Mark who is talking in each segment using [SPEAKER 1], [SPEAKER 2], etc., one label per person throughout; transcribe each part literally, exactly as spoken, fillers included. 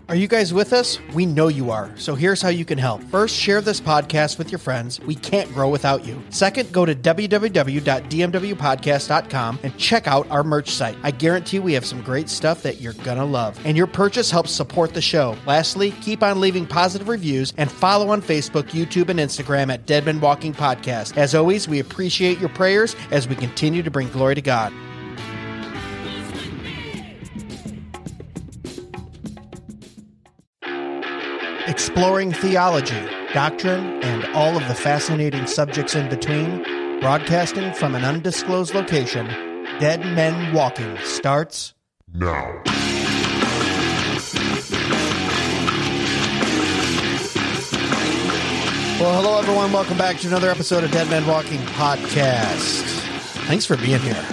[SPEAKER 1] Are you guys with us? We know you are. So here's how you can help. First, share this podcast with your friends. We can't grow without you. Second, go to w w w dot d m w podcast dot com and check out our merch site. I guarantee we have some great stuff that you're going to love. And your purchase helps support the show. Lastly, keep on leaving positive reviews and follow on Facebook, YouTube, and Instagram at Dead Men Walking Podcast. As always, we appreciate your prayers as we continue to bring glory to God. Exploring theology, doctrine, and all of the fascinating subjects in between, broadcasting from an undisclosed location, Dead Men Walking starts
[SPEAKER 2] now.
[SPEAKER 1] Well, hello everyone. Welcome back to another episode of Dead Men Walking Podcast. Thanks for being here.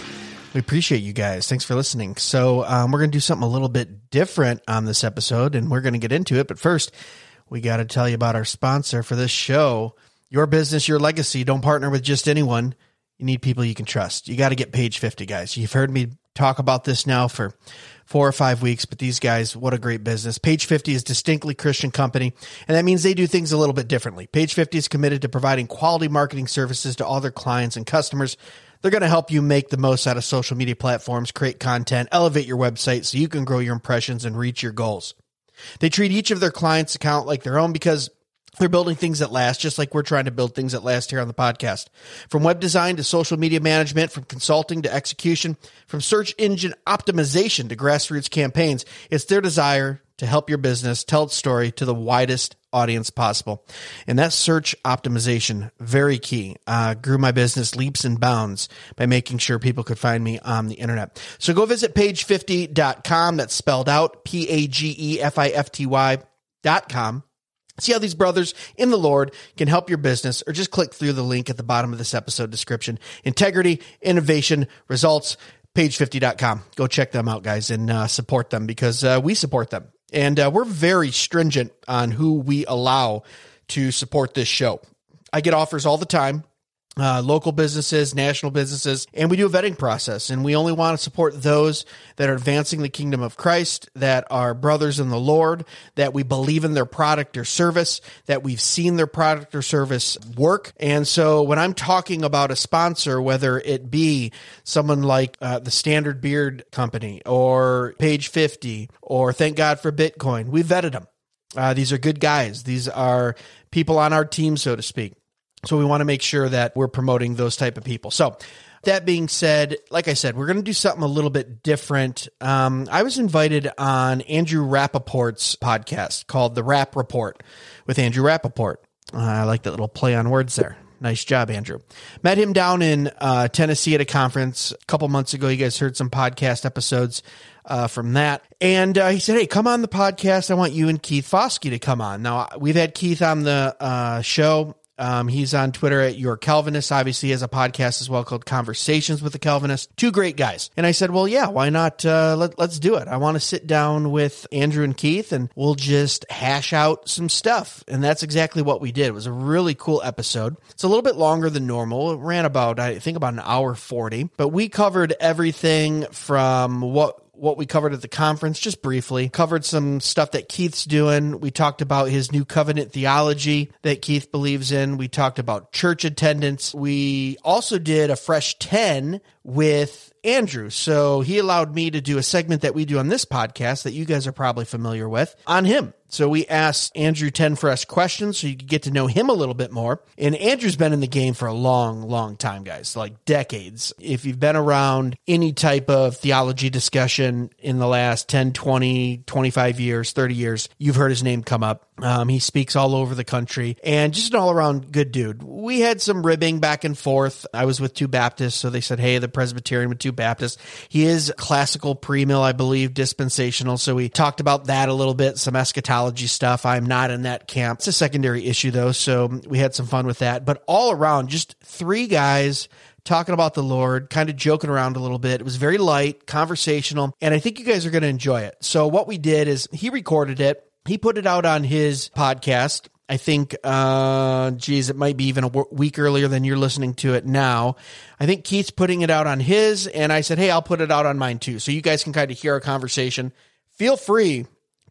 [SPEAKER 1] We appreciate you guys. Thanks for listening. So um, we're going to do something a little bit different on this episode, and we're going to get into it. But first, we got to tell you about our sponsor for this show. Your business, your legacy. Don't partner with just anyone. You need people you can trust. You got to get Page fifty, guys. You've heard me talk about this now for four or five weeks, but these guys, what a great business. Page fifty is a distinctly Christian company, and that means they do things a little bit differently. Page fifty is committed to providing quality marketing services to all their clients and customers. They're going to help you make the most out of social media platforms, create content, elevate your website so you can grow your impressions and reach your goals. They treat each of their clients' account like their own because they're building things that last, just like we're trying to build things that last here on the podcast. From web design to social media management, from consulting to execution, from search engine optimization to grassroots campaigns, it's their desire to help your business tell its story to the widest audience possible. And that search optimization, very key. Uh, grew my business leaps and bounds by making sure people could find me on the internet. So go visit page fifty dot com. That's spelled out P A G E F I F T Y dot com. See how these brothers in the Lord can help your business, or just click through the link at the bottom of this episode description. Integrity, innovation, results, page fifty dot com. Go check them out, guys, and uh, support them because uh, we support them. And uh, we're very stringent on who we allow to support this show. I get offers all the time. Uh, local businesses, national businesses, and we do a vetting process, and we only want to support those that are advancing the kingdom of Christ, that are brothers in the Lord, that we believe in their product or service, that we've seen their product or service work. And so when I'm talking about a sponsor, whether it be someone like uh, the Standard Beard Company or Page fifty or Thank God for Bitcoin, we vetted them. Uh, these are good guys. These are people on our team, so to speak. So we want to make sure that we're promoting those type of people. So that being said, like I said, we're going to do something a little bit different. Um, I was invited on Andrew Rappaport's podcast called The Rap Report with Andrew Rappaport. Uh, I like that little play on words there. Nice job, Andrew. Met him down in uh, Tennessee at a conference a couple months ago. You guys heard some podcast episodes uh, from that. And uh, he said, hey, come on the podcast. I want you and Keith Foskey to come on. Now, we've had Keith on the uh, show. Um, he's on Twitter at Your Calvinist. Obviously, he has a podcast as well called Conversations with the Calvinist. Two great guys. And I said, well, yeah, why not? Uh, let, let's do it. I want to sit down with Andrew and Keith, and we'll just hash out some stuff. And that's exactly what we did. It was a really cool episode. It's a little bit longer than normal. It ran about, I think, about an hour forty. But we covered everything from what what we covered at the conference, just briefly. Covered some stuff that Keith's doing. We talked about his new covenant theology that Keith believes in. We talked about church attendance. We also did a fresh ten with Andrew. So he allowed me to do a segment that we do on this podcast that you guys are probably familiar with on him. So we asked Andrew ten fresh questions so you could get to know him a little bit more. And Andrew's been in the game for a long, long time, guys, like decades. If you've been around any type of theology discussion in the last ten, twenty, twenty-five years, thirty years, you've heard his name come up. Um, he speaks all over the country and just an all-around good dude. We had some ribbing back and forth. I was with two Baptists, so they said, hey, the Presbyterian with two Baptists. He is classical premill, I believe, dispensational. So we talked about that a little bit, some eschatology stuff. I'm not in that camp. It's a secondary issue, though, so we had some fun with that. But all around, just three guys talking about the Lord, kind of joking around a little bit. It was very light, conversational, and I think you guys are going to enjoy it. So what we did is he recorded it. He put it out on his podcast. I think, uh, geez, it might be even a week earlier than you're listening to it now. I think Keith's putting it out on his, and I said, hey, I'll put it out on mine too. So you guys can kind of hear our conversation. Feel free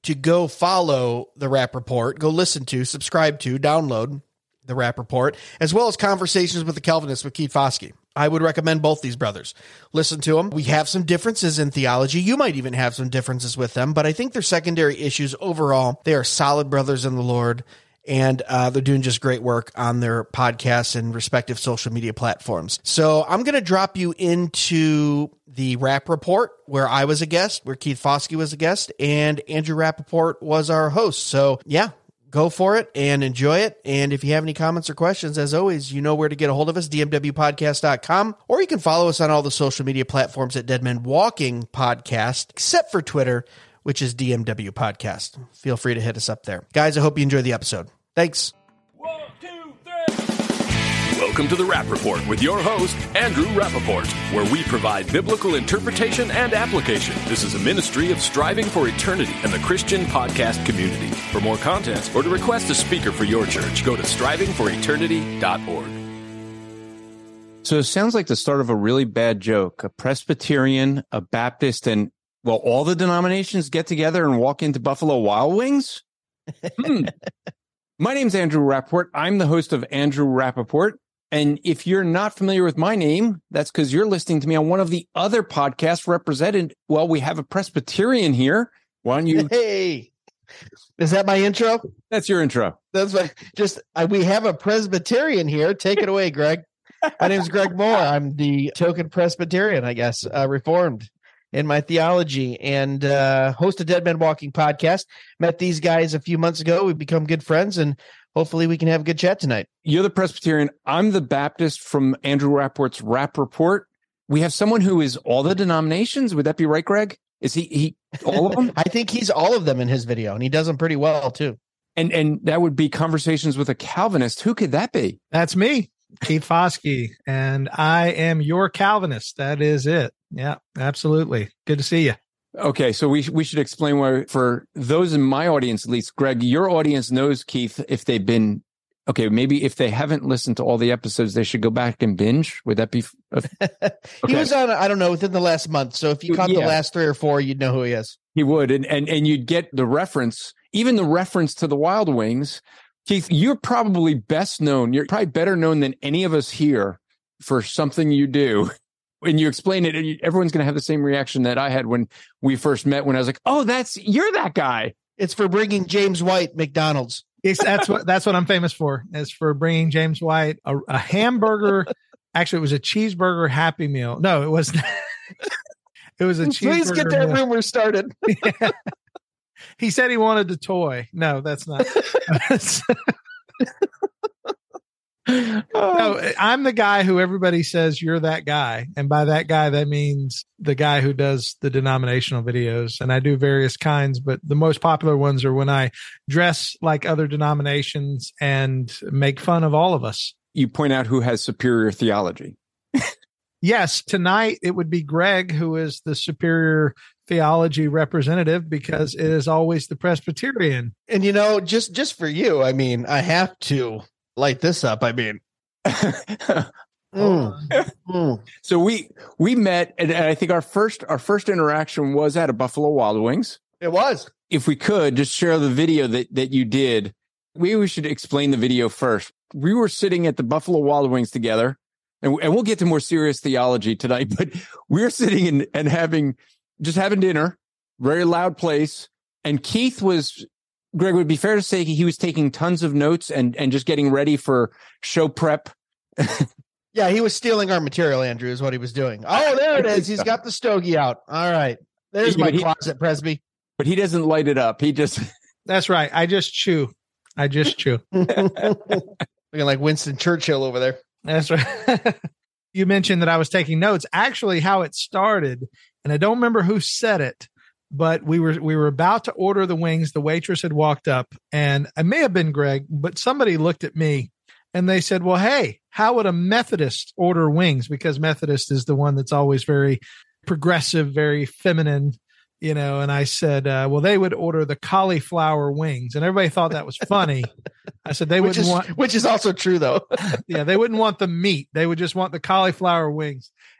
[SPEAKER 1] to go follow The Rap Report, go listen to, subscribe to, download The Rap Report, as well as Conversations with the Calvinists with Keith Foskey. I would recommend both these brothers. Listen to them. We have some differences in theology. You might even have some differences with them, but I think they're secondary issues overall. They are solid brothers in the Lord, and uh, they're doing just great work on their podcasts and respective social media platforms. So I'm going to drop you into the Rap Report, where I was a guest, where Keith Foskey was a guest, and Andrew Rappaport was our host. So yeah, go for it and enjoy it. And if you have any comments or questions, as always, you know where to get a hold of us, d m w podcast dot com, or you can follow us on all the social media platforms at Dead Men Walking Podcast, except for Twitter, which is D M W Podcast. Feel free to hit us up there. Guys, I hope you enjoy the episode. Thanks.
[SPEAKER 2] One, two, three. Welcome to the Rap Report with your host, Andrew Rappaport, where we provide biblical interpretation and application. This is a ministry of striving for eternity and the Christian podcast community. For more content or to request a speaker for your church, go to striving for eternity dot org.
[SPEAKER 3] So it sounds like the start of a really bad joke. A Presbyterian, a Baptist, and, well, all the denominations get together and walk into Buffalo Wild Wings? Hmm. My name's Andrew Rappaport. I'm the host of Andrew Rappaport. And if you're not familiar with my name, that's because you're listening to me on one of the other podcasts represented. Well, we have a Presbyterian here. Why don't you?
[SPEAKER 1] Hey, is that my intro?
[SPEAKER 3] That's your intro.
[SPEAKER 1] That's my, just, I, we have a Presbyterian here. Take it away, Greg. My name is Greg Moore. I'm the token Presbyterian, I guess, uh, Reformed in my theology, and uh, host a Dead Men Walking podcast. Met these guys a few months ago. We've become good friends, and hopefully we can have a good chat tonight.
[SPEAKER 3] You're the Presbyterian. I'm the Baptist from Andrew Rappaport's Rap Report. We have someone who is all the denominations. Would that be right, Greg? Is he, he all of them?
[SPEAKER 1] I think he's all of them in his video, and he does them pretty well, too.
[SPEAKER 3] And and that would be Conversations with a Calvinist. Who could that be?
[SPEAKER 4] That's me, Keith Foskey, and I am your Calvinist. That is it. Yeah, absolutely. Good to see you.
[SPEAKER 3] Okay, so we we should explain why, for those in my audience, at least, Greg, your audience knows Keith if they've been, okay, maybe if they haven't listened to all the episodes, they should go back and binge. Would that be? Okay.
[SPEAKER 1] He was on, I don't know, within the last month. So if you caught yeah. the last three or four, you'd know who he is.
[SPEAKER 3] He would, and, and, and you'd get the reference, even the reference to the Wild Wings. Keith, you're probably best known, you're probably better known than any of us here for something you do. When you explain it, everyone's going to have the same reaction that I had when we first met, when I was like, oh, that's, you're that guy.
[SPEAKER 1] It's for bringing James White McDonald's.
[SPEAKER 4] It's, that's what, that's what I'm famous for, is for bringing James White a, a hamburger. Actually, it was a cheeseburger Happy Meal. No, it wasn't. It was a cheeseburger. Please
[SPEAKER 1] get that
[SPEAKER 4] meal.
[SPEAKER 1] rumor started.
[SPEAKER 4] Yeah. He said he wanted the toy. No, that's not. No, I'm the guy who everybody says you're that guy. And by that guy, that means the guy who does the denominational videos. And I do various kinds, but the most popular ones are when I dress like other denominations and make fun of all of us.
[SPEAKER 3] You point out who has superior theology.
[SPEAKER 4] Yes, tonight it would be Greg, who is the superior theology representative, because it is always the Presbyterian.
[SPEAKER 1] And, you know, just, just for you, I mean, I have to light this up. I mean,
[SPEAKER 3] mm. Mm. So we we met, and I think our first our first interaction was at a Buffalo Wild Wings.
[SPEAKER 1] It was.
[SPEAKER 3] If we could just share the video that that you did, we we should explain the video first. We were sitting at the Buffalo Wild Wings together, and, and we'll get to more serious theology tonight. But we were sitting and, and having just having dinner, very loud place, and Keith was. Greg, would it be fair to say he was taking tons of notes and, and just getting ready for show prep?
[SPEAKER 1] Yeah, he was stealing our material, Andrew, is what he was doing. Oh, there it is. He's got the stogie out. All right. There's my he, closet, Presby.
[SPEAKER 3] But he doesn't light it up. He just...
[SPEAKER 4] That's right. I just chew. I just chew.
[SPEAKER 1] Looking like Winston Churchill over there.
[SPEAKER 4] That's right. You mentioned that I was taking notes. Actually, how it started, and I don't remember who said it, but we were we were about to order the wings. The waitress had walked up, and it may have been Greg, but somebody looked at me and they said, well, hey, how would a Methodist order wings? Because Methodist is the one that's always very progressive, very feminine, you know. And I said, uh, well, they would order the cauliflower wings. And everybody thought that was funny. I said they
[SPEAKER 1] which
[SPEAKER 4] wouldn't
[SPEAKER 1] is,
[SPEAKER 4] want,
[SPEAKER 1] which is also true, though.
[SPEAKER 4] Yeah, they wouldn't want the meat. They would just want the cauliflower wings.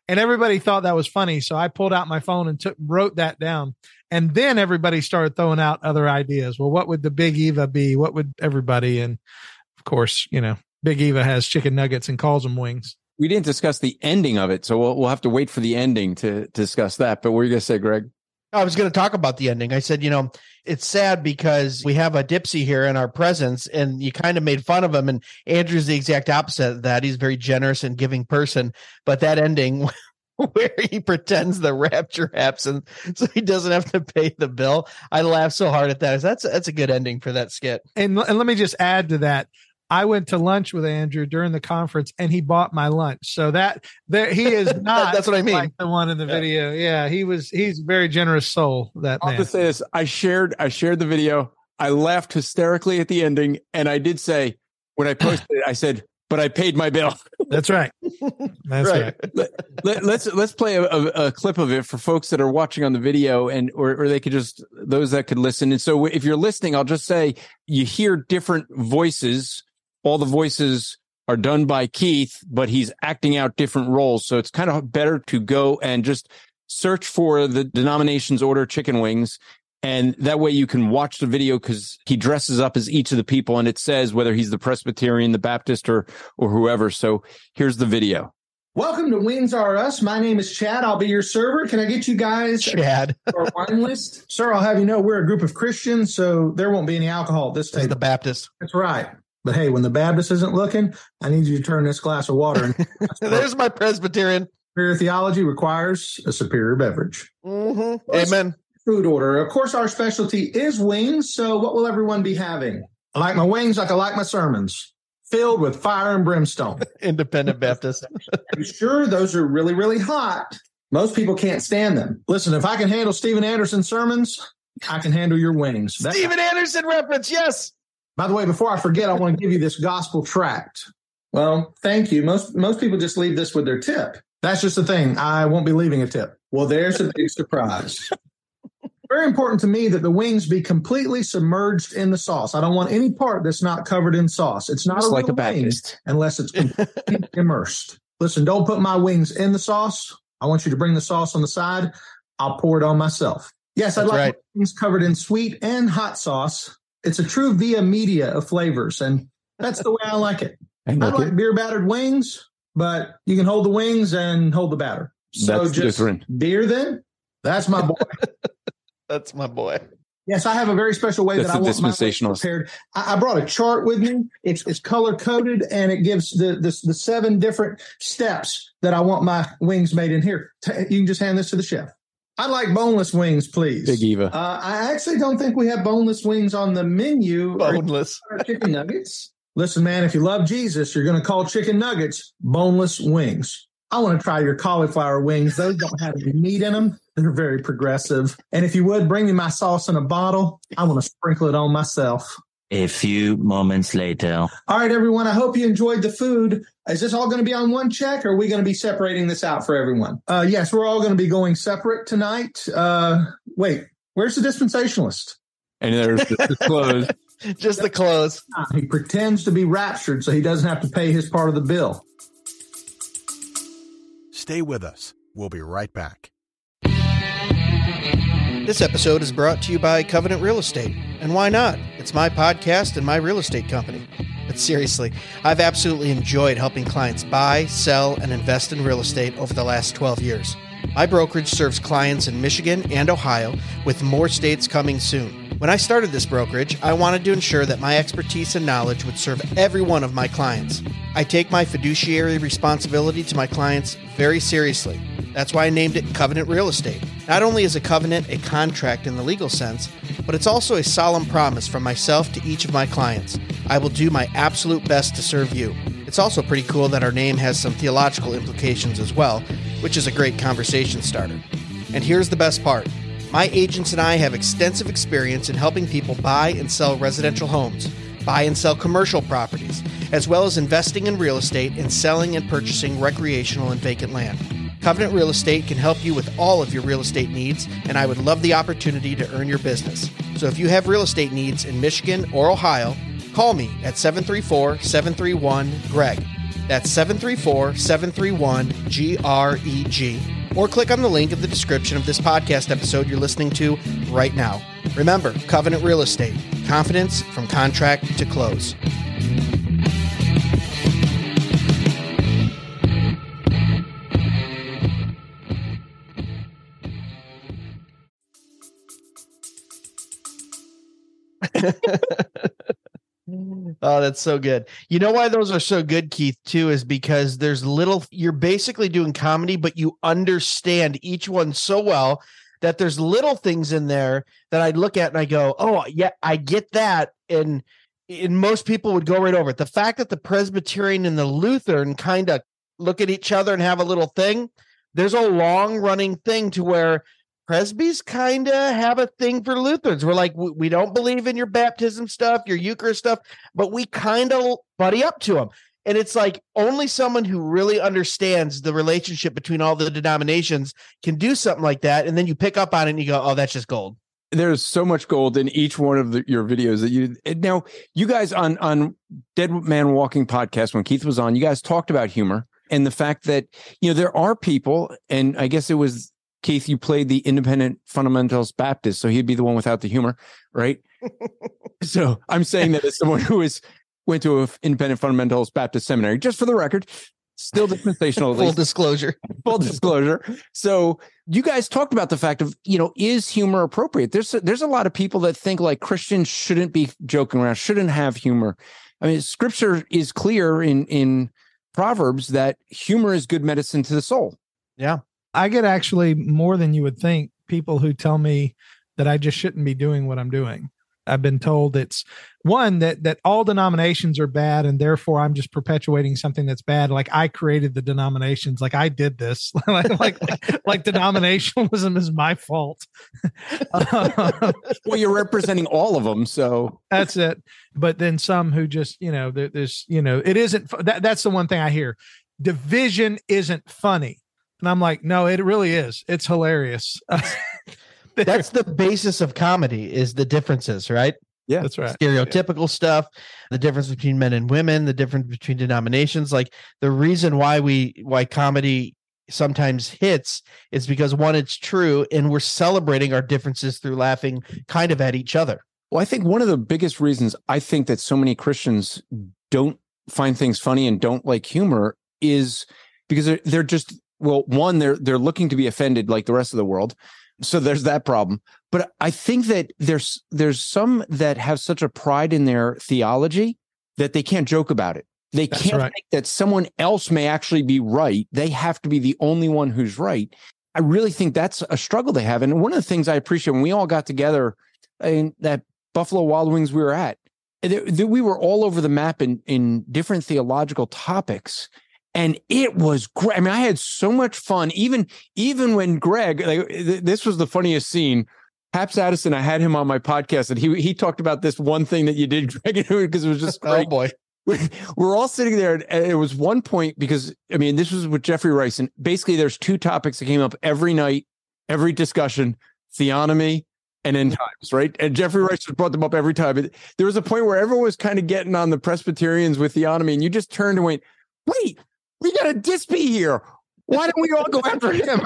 [SPEAKER 4] And everybody thought that was funny. So I pulled out my phone and took, wrote that down. And then everybody started throwing out other ideas. Well, what would the Big Eva be? What would everybody? And of course, you know, Big Eva has chicken nuggets and calls them wings.
[SPEAKER 3] We didn't discuss the ending of it, so we'll we'll have to wait for the ending to, to discuss that. But what were you going to say, Greg?
[SPEAKER 1] I was going to talk about the ending. I said, you know, it's sad because we have a Dipsy here in our presence, and you kind of made fun of him. And Andrew's the exact opposite of that. He's a very generous and giving person. But that ending where he pretends the rapture happens so he doesn't have to pay the bill, I laughed so hard at that. That's, that's a good ending for that skit.
[SPEAKER 4] And, and let me just add to that. I went to lunch with Andrew during the conference, and he bought my lunch. So that there, he is not.
[SPEAKER 1] That's what I mean.
[SPEAKER 4] Like the one in the yeah. video. Yeah, he was. He's a very generous soul. That
[SPEAKER 3] I'll
[SPEAKER 4] man.
[SPEAKER 3] just say this: I shared. I shared the video. I laughed hysterically at the ending, and I did say when I posted it, I said, "But I paid my bill."
[SPEAKER 4] That's right. That's right. right.
[SPEAKER 3] let, let, let's let's play a, a, a clip of it for folks that are watching on the video, and or or they could just those that could listen. And so, if you're listening, I'll just say you hear different voices. All the voices are done by Keith, but he's acting out different roles. So it's kind of better to go and just search for the denominations order chicken wings. And that way you can watch the video because he dresses up as each of the people and it says whether he's the Presbyterian, the Baptist, or or whoever. So here's the video.
[SPEAKER 5] Welcome to Wings R Us. My name is Chad. I'll be your server. Can I get you guys
[SPEAKER 1] Chad.
[SPEAKER 5] our wine list? Sir, I'll have you know we're a group of Christians, so there won't be any alcohol at this table.
[SPEAKER 1] The Baptist.
[SPEAKER 5] That's right. But hey, when the Baptist isn't looking, I need you to turn this glass of water. And
[SPEAKER 1] there's my Presbyterian.
[SPEAKER 5] Superior theology requires a superior beverage.
[SPEAKER 1] Mm-hmm. Amen.
[SPEAKER 5] Food order. Of course, our specialty is wings. So what will everyone be having? I like my wings like I like my sermons, filled with fire and brimstone.
[SPEAKER 1] Independent Baptist.
[SPEAKER 5] Are you sure those are really, really hot? Most people can't stand them. Listen, if I can handle Steven Anderson's sermons, I can handle your wings. That-
[SPEAKER 1] Steven Anderson reference, yes.
[SPEAKER 5] By the way, before I forget, I want to give you this gospel tract. Well, thank you. Most most people just leave this with their tip. That's just the thing. I won't be leaving a tip. Well, there's a big surprise. Very important to me that the wings be completely submerged in the sauce. I don't want any part that's not covered in sauce. It's not
[SPEAKER 3] just
[SPEAKER 5] a
[SPEAKER 3] like a
[SPEAKER 5] wing
[SPEAKER 3] Baptist
[SPEAKER 5] unless it's completely immersed. Listen, don't put my wings in the sauce. I want you to bring the sauce on the side. I'll pour it on myself. Yes, I'd
[SPEAKER 1] that's
[SPEAKER 5] like
[SPEAKER 1] right.
[SPEAKER 5] my wings covered in sweet and hot sauce. It's a true via media of flavors, and that's the way I like it. I like it. Beer battered wings, but you can hold the wings and hold the batter. So
[SPEAKER 3] that's
[SPEAKER 5] just
[SPEAKER 3] different.
[SPEAKER 5] Beer then? That's my boy.
[SPEAKER 1] That's my boy.
[SPEAKER 5] Yes, I have a very special way
[SPEAKER 3] that's
[SPEAKER 5] that I want my wings
[SPEAKER 3] dispensationalist.
[SPEAKER 5] prepared. I, I brought a chart with me. It's it's color coded, and it gives the, the the seven different steps that I want my wings made in here. You can just hand this to the chef. I'd like boneless wings, please.
[SPEAKER 3] Big Eva.
[SPEAKER 5] Uh, I actually don't think we have boneless wings on the menu.
[SPEAKER 1] Boneless.
[SPEAKER 5] Chicken nuggets. Listen, man, if you love Jesus, you're going to call chicken nuggets boneless wings. I want to try your cauliflower wings. Those don't have any meat in them. They're very progressive. And if you would, bring me my sauce in a bottle. I want to sprinkle it on myself.
[SPEAKER 6] A few moments later.
[SPEAKER 5] All right, everyone. I hope you enjoyed the food. Is this all going to be on one check, or are we going to be separating this out for everyone? Uh, yes, we're all going to be going separate tonight. Uh, wait, where's the dispensationalist?
[SPEAKER 3] And there's the clothes.
[SPEAKER 1] Just the clothes.
[SPEAKER 5] He pretends to be raptured so he doesn't have to pay his part of the bill.
[SPEAKER 7] Stay with us. We'll be right back.
[SPEAKER 1] This episode is brought to you by Covenant Real Estate. And why not? It's my podcast and my real estate company. But seriously, I've absolutely enjoyed helping clients buy, sell, and invest in real estate over the last twelve years. My brokerage serves clients in Michigan and Ohio, with more states coming soon. When I started this brokerage, I wanted to ensure that my expertise and knowledge would serve every one of my clients. I take my fiduciary responsibility to my clients very seriously. That's why I named it Covenant Real Estate. Not only is a covenant a contract in the legal sense, but it's also a solemn promise from myself to each of my clients. I will do my absolute best to serve you. It's also pretty cool that our name has some theological implications as well, which is a great conversation starter. And here's the best part. My agents and I have extensive experience in helping people buy and sell residential homes, buy and sell commercial properties, as well as investing in real estate and selling and purchasing recreational and vacant land. Covenant Real Estate can help you with all of your real estate needs, and I would love the opportunity to earn your business. So if you have real estate needs in Michigan or Ohio, call me at seven three four, seven three one, G R E G. That's seven three four, seven three one, G R E G. Or click on the link in the description of this podcast episode you're listening to right now. Remember, Covenant Real Estate. Confidence from contract to close. Oh, that's so good. You know why those are so good, Keith, too, is because there's little, you're basically doing comedy, but you understand each one so well that there's little things in there that I look at and I go, oh, yeah, I get that. And, and most people would go right over it. The fact that the Presbyterian and the Lutheran kind of look at each other and have a little thing, there's a long running thing to where Presbys kind of have a thing for Lutherans. We're like, we, we don't believe in your baptism stuff, your Eucharist stuff, but we kind of buddy up to them. And it's like only someone who really understands the relationship between all the denominations can do something like that. And then you pick up on it and you go, oh, that's just gold.
[SPEAKER 3] There's so much gold in each one of the, your videos that you now you guys on, on Dead Man Walking podcast, when Keith was on, you guys talked about humor and the fact that, you know, there are people, and I guess it was Keith, you played the Independent Fundamentalist Baptist, so he'd be the one without the humor, right? So I'm saying that as someone who is went to an Independent Fundamentalist Baptist seminary, just for the record, still dispensational.
[SPEAKER 1] Full disclosure.
[SPEAKER 3] Full disclosure. So you guys talked about the fact of, you know, is humor appropriate? There's a, there's a lot of people that think like Christians shouldn't be joking around, shouldn't have humor. I mean, Scripture is clear in in Proverbs that humor is good medicine to the soul.
[SPEAKER 1] Yeah.
[SPEAKER 4] I get actually more than you would think people who tell me that I just shouldn't be doing what I'm doing. I've been told it's one that that all denominations are bad and therefore I'm just perpetuating something that's bad. Like I created the denominations, like I did this, like, like like like denominationalism is my fault. uh,
[SPEAKER 3] well, you're representing all of them, so
[SPEAKER 4] that's it. But then some who just you know there, there's you know it isn't that, that's the one thing I hear. Division isn't funny. And I'm like, no, it really is. It's hilarious.
[SPEAKER 1] That's the basis of comedy is the differences, right?
[SPEAKER 3] Yeah,
[SPEAKER 4] that's right.
[SPEAKER 1] Stereotypical yeah. stuff, the difference between men and women, the difference between denominations. Like the reason why we, why comedy sometimes hits is because one, it's true. And we're celebrating our differences through laughing kind of at each other.
[SPEAKER 3] Well, I think one of the biggest reasons I think that so many Christians don't find things funny and don't like humor is because they're, they're just, well, one, they're they're looking to be offended like the rest of the world. So there's that problem. But I think that there's there's some that have such a pride in their theology that they can't joke about it. They
[SPEAKER 4] That's
[SPEAKER 3] can't
[SPEAKER 4] right.
[SPEAKER 3] think that someone else may actually be right. They have to be the only one who's right. I really think that's a struggle they have. And one of the things I appreciate when we all got together in that Buffalo Wild Wings we were at, we were all over the map in, in different theological topics. And it was great. I mean, I had so much fun. Even even when Greg, like, th- this was the funniest scene. Haps Addison, I had him on my podcast, and he he talked about this one thing that you did, Greg, because it was just great.
[SPEAKER 1] Oh boy,
[SPEAKER 3] we're all sitting there, and it was one point because I mean, this was with Jeffrey Rice, and basically, there's two topics that came up every night, every discussion: theonomy and end times, right? And Jeffrey Rice just brought them up every time. But there was a point where everyone was kind of getting on the Presbyterians with theonomy, and you just turned and went, "Wait, we got a Dispy here. Why don't we all go after him?"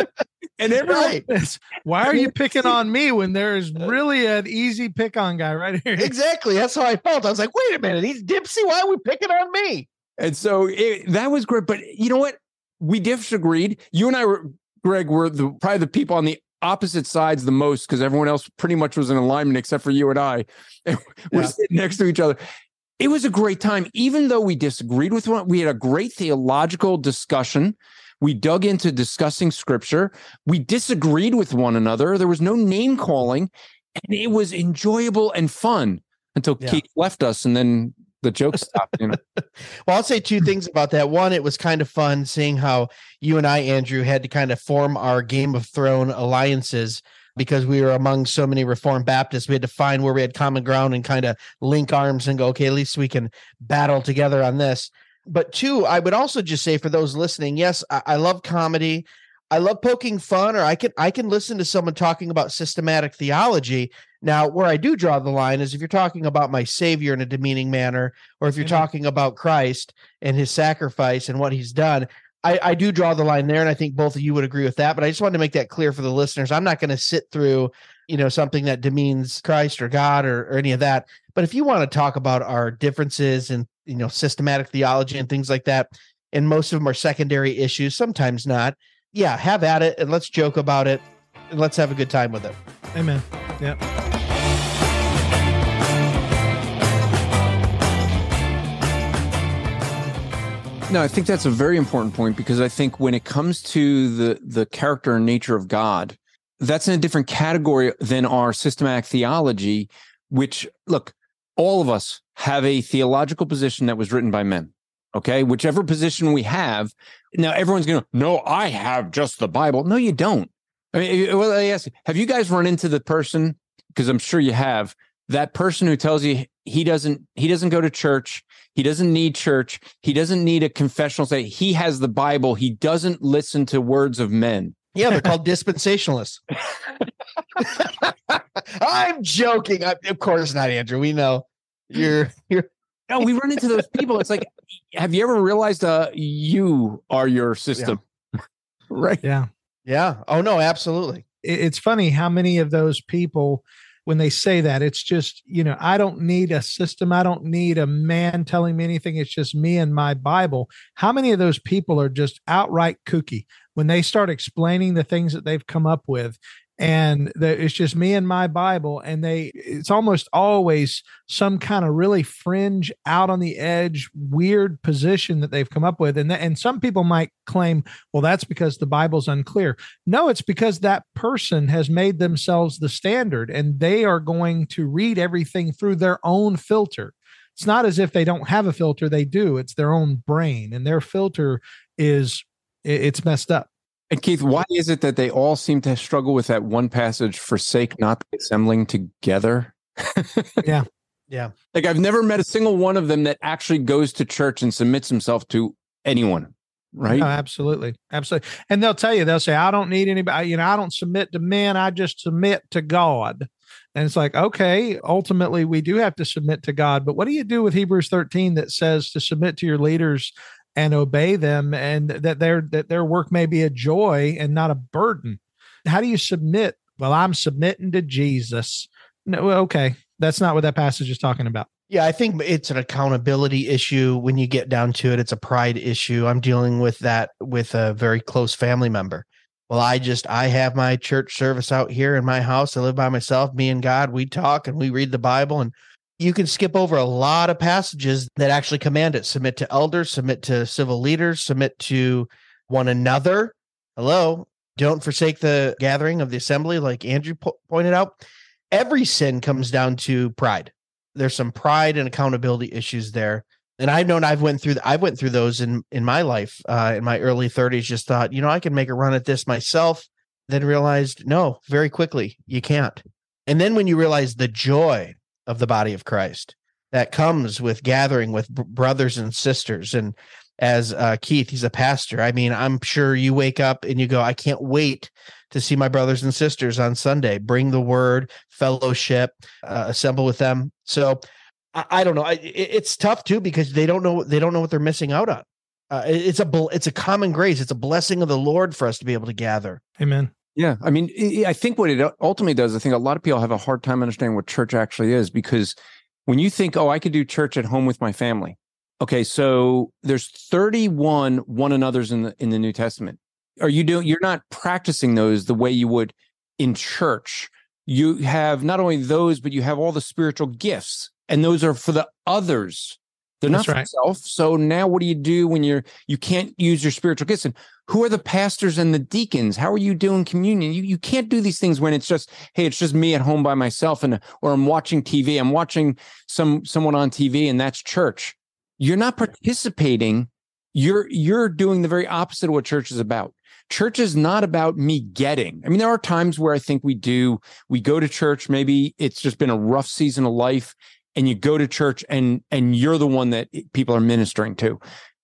[SPEAKER 3] And everyone,
[SPEAKER 4] right. Why are you picking on me when there's really an easy pick on guy right here?
[SPEAKER 1] Exactly. That's how I felt. I was like, wait a minute, he's Dipsy. Why are we picking on me?
[SPEAKER 3] And so it, that was great. But you know what? We disagreed. You and I were, Greg, were the probably the people on the opposite sides the most because everyone else pretty much was in alignment except for you and I. And we're yeah. sitting next to each other. It was a great time. Even though we disagreed with one, we had a great theological discussion. We dug into discussing scripture. We disagreed with one another. There was no name calling, and it was enjoyable and fun until yeah. Keith left us, and then the jokes stopped. You know?
[SPEAKER 1] Well, I'll say two things about that. One, it was kind of fun seeing how you and I, Andrew, had to kind of form our Game of Thrones alliances because we were among so many Reformed Baptists. We had to find where we had common ground and kind of link arms and go, okay, at least we can battle together on this. But two, I would also just say for those listening, yes, I, I love comedy. I love poking fun, or I can I can listen to someone talking about systematic theology. Now, where I do draw the line is if you're talking about my Savior in a demeaning manner, or if you're
[SPEAKER 4] Amen.
[SPEAKER 1] talking about Christ and his sacrifice and what he's done, I, I do draw the line there. And I think both of you would agree with that. But I just wanted to make that clear for the listeners. I'm not going to sit through, you know, something that demeans Christ or God or, or any of that. But if you want to talk about our differences and, you know, systematic theology and things like that, and most of them are secondary issues, sometimes not. Yeah, have at it and let's joke about it and let's have a good time with it.
[SPEAKER 4] Amen. Yeah.
[SPEAKER 3] No, I think that's a very important point, because I think when it comes to the the character and nature of God, that's in a different category than our systematic theology, which, look, all of us have a theological position that was written by men. Okay, whichever position we have. Now, everyone's going to, no, I have just the Bible. No, you don't. I mean, well, I ask, have you guys run into the person, because I'm sure you have, that person who tells you he doesn't he doesn't go to church, he doesn't need church, he doesn't need a confessional, say he has the Bible, he doesn't listen to words of men.
[SPEAKER 1] Yeah, they're called dispensationalists. I'm joking. I, of course not, Andrew. We know you're you're
[SPEAKER 3] No, we run into those people. It's like, have you ever realized uh, you are your system? Yeah. Right.
[SPEAKER 4] Yeah.
[SPEAKER 1] Yeah. Oh, no, absolutely.
[SPEAKER 4] It's funny how many of those people, when they say that, it's just, you know, I don't need a system. I don't need a man telling me anything. It's just me and my Bible. How many of those people are just outright kooky when they start explaining the things that they've come up with? And the, it's just me and my Bible. And they, it's almost always some kind of really fringe, out on the edge, weird position that they've come up with. And, th- and some people might claim, well, that's because the Bible's unclear. No, it's because that person has made themselves the standard and they are going to read everything through their own filter. It's not as if they don't have a filter. They do. It's their own brain, and their filter is, it's messed up.
[SPEAKER 3] And Keith, why is it that they all seem to struggle with that one passage, forsake not the assembling together?
[SPEAKER 4] Yeah.
[SPEAKER 1] Yeah.
[SPEAKER 3] Like, I've never met a single one of them that actually goes to church and submits himself to anyone. Right.
[SPEAKER 4] No, absolutely. Absolutely. And they'll tell you, they'll say, I don't need anybody, you know, I don't submit to men. I just submit to God. And it's like, okay, ultimately we do have to submit to God, but what do you do with Hebrews thirteen that says to submit to your leaders and obey them, and that their that their work may be a joy and not a burden? How do you submit? Well, I'm submitting to Jesus. No, okay, that's not what that passage is talking about.
[SPEAKER 1] Yeah, I think it's an accountability issue when you get down to it. It's a pride issue. I'm dealing with that with a very close family member. Well, I just, I have my church service out here in my house. I live by myself, me and God, we talk and we read the Bible, and you can skip over a lot of passages that actually command it. Submit to elders, submit to civil leaders, submit to one another. Hello. Don't forsake the gathering of the assembly, like Andrew po- pointed out. Every sin comes down to pride. There's some pride and accountability issues there. And I've known I've went through, I went through those in, in my life, uh, in my early thirties, just thought, you know, I can make a run at this myself. Then realized, no, very quickly, you can't. And then when you realize the joy of the body of Christ that comes with gathering with b- brothers and sisters. And as uh, Keith, he's a pastor. I mean, I'm sure you wake up and you go, I can't wait to see my brothers and sisters on Sunday, bring the word, fellowship, uh, assemble with them. So I, I don't know. I, it, it's tough too, because they don't know, they don't know what they're missing out on. Uh, it, it's a, it's a common grace. It's a blessing of the Lord for us to be able to gather.
[SPEAKER 4] Amen.
[SPEAKER 3] Yeah. I mean, I think what it ultimately does, I think a lot of people have a hard time understanding what church actually is, because when you think, oh, I could do church at home with my family. Okay. So there's thirty-one one another's in the, in the New Testament. Are you doing, you're not practicing those the way you would in church. You have not only those, but you have all the spiritual gifts, and those are for the others. They're not
[SPEAKER 4] That's
[SPEAKER 3] for
[SPEAKER 4] right.
[SPEAKER 3] yourself. So now what do you do when you're, you can't use your spiritual gifts? And who are the pastors and the deacons? How are you doing communion? You you can't do these things when it's just, hey, it's just me at home by myself, and or I'm watching T V. I'm watching some someone on T V, and that's church. You're not participating. You're you're doing the very opposite of what church is about. Church is not about me getting. I mean, there are times where I think we do, we go to church, maybe it's just been a rough season of life, and you go to church and and you're the one that people are ministering to.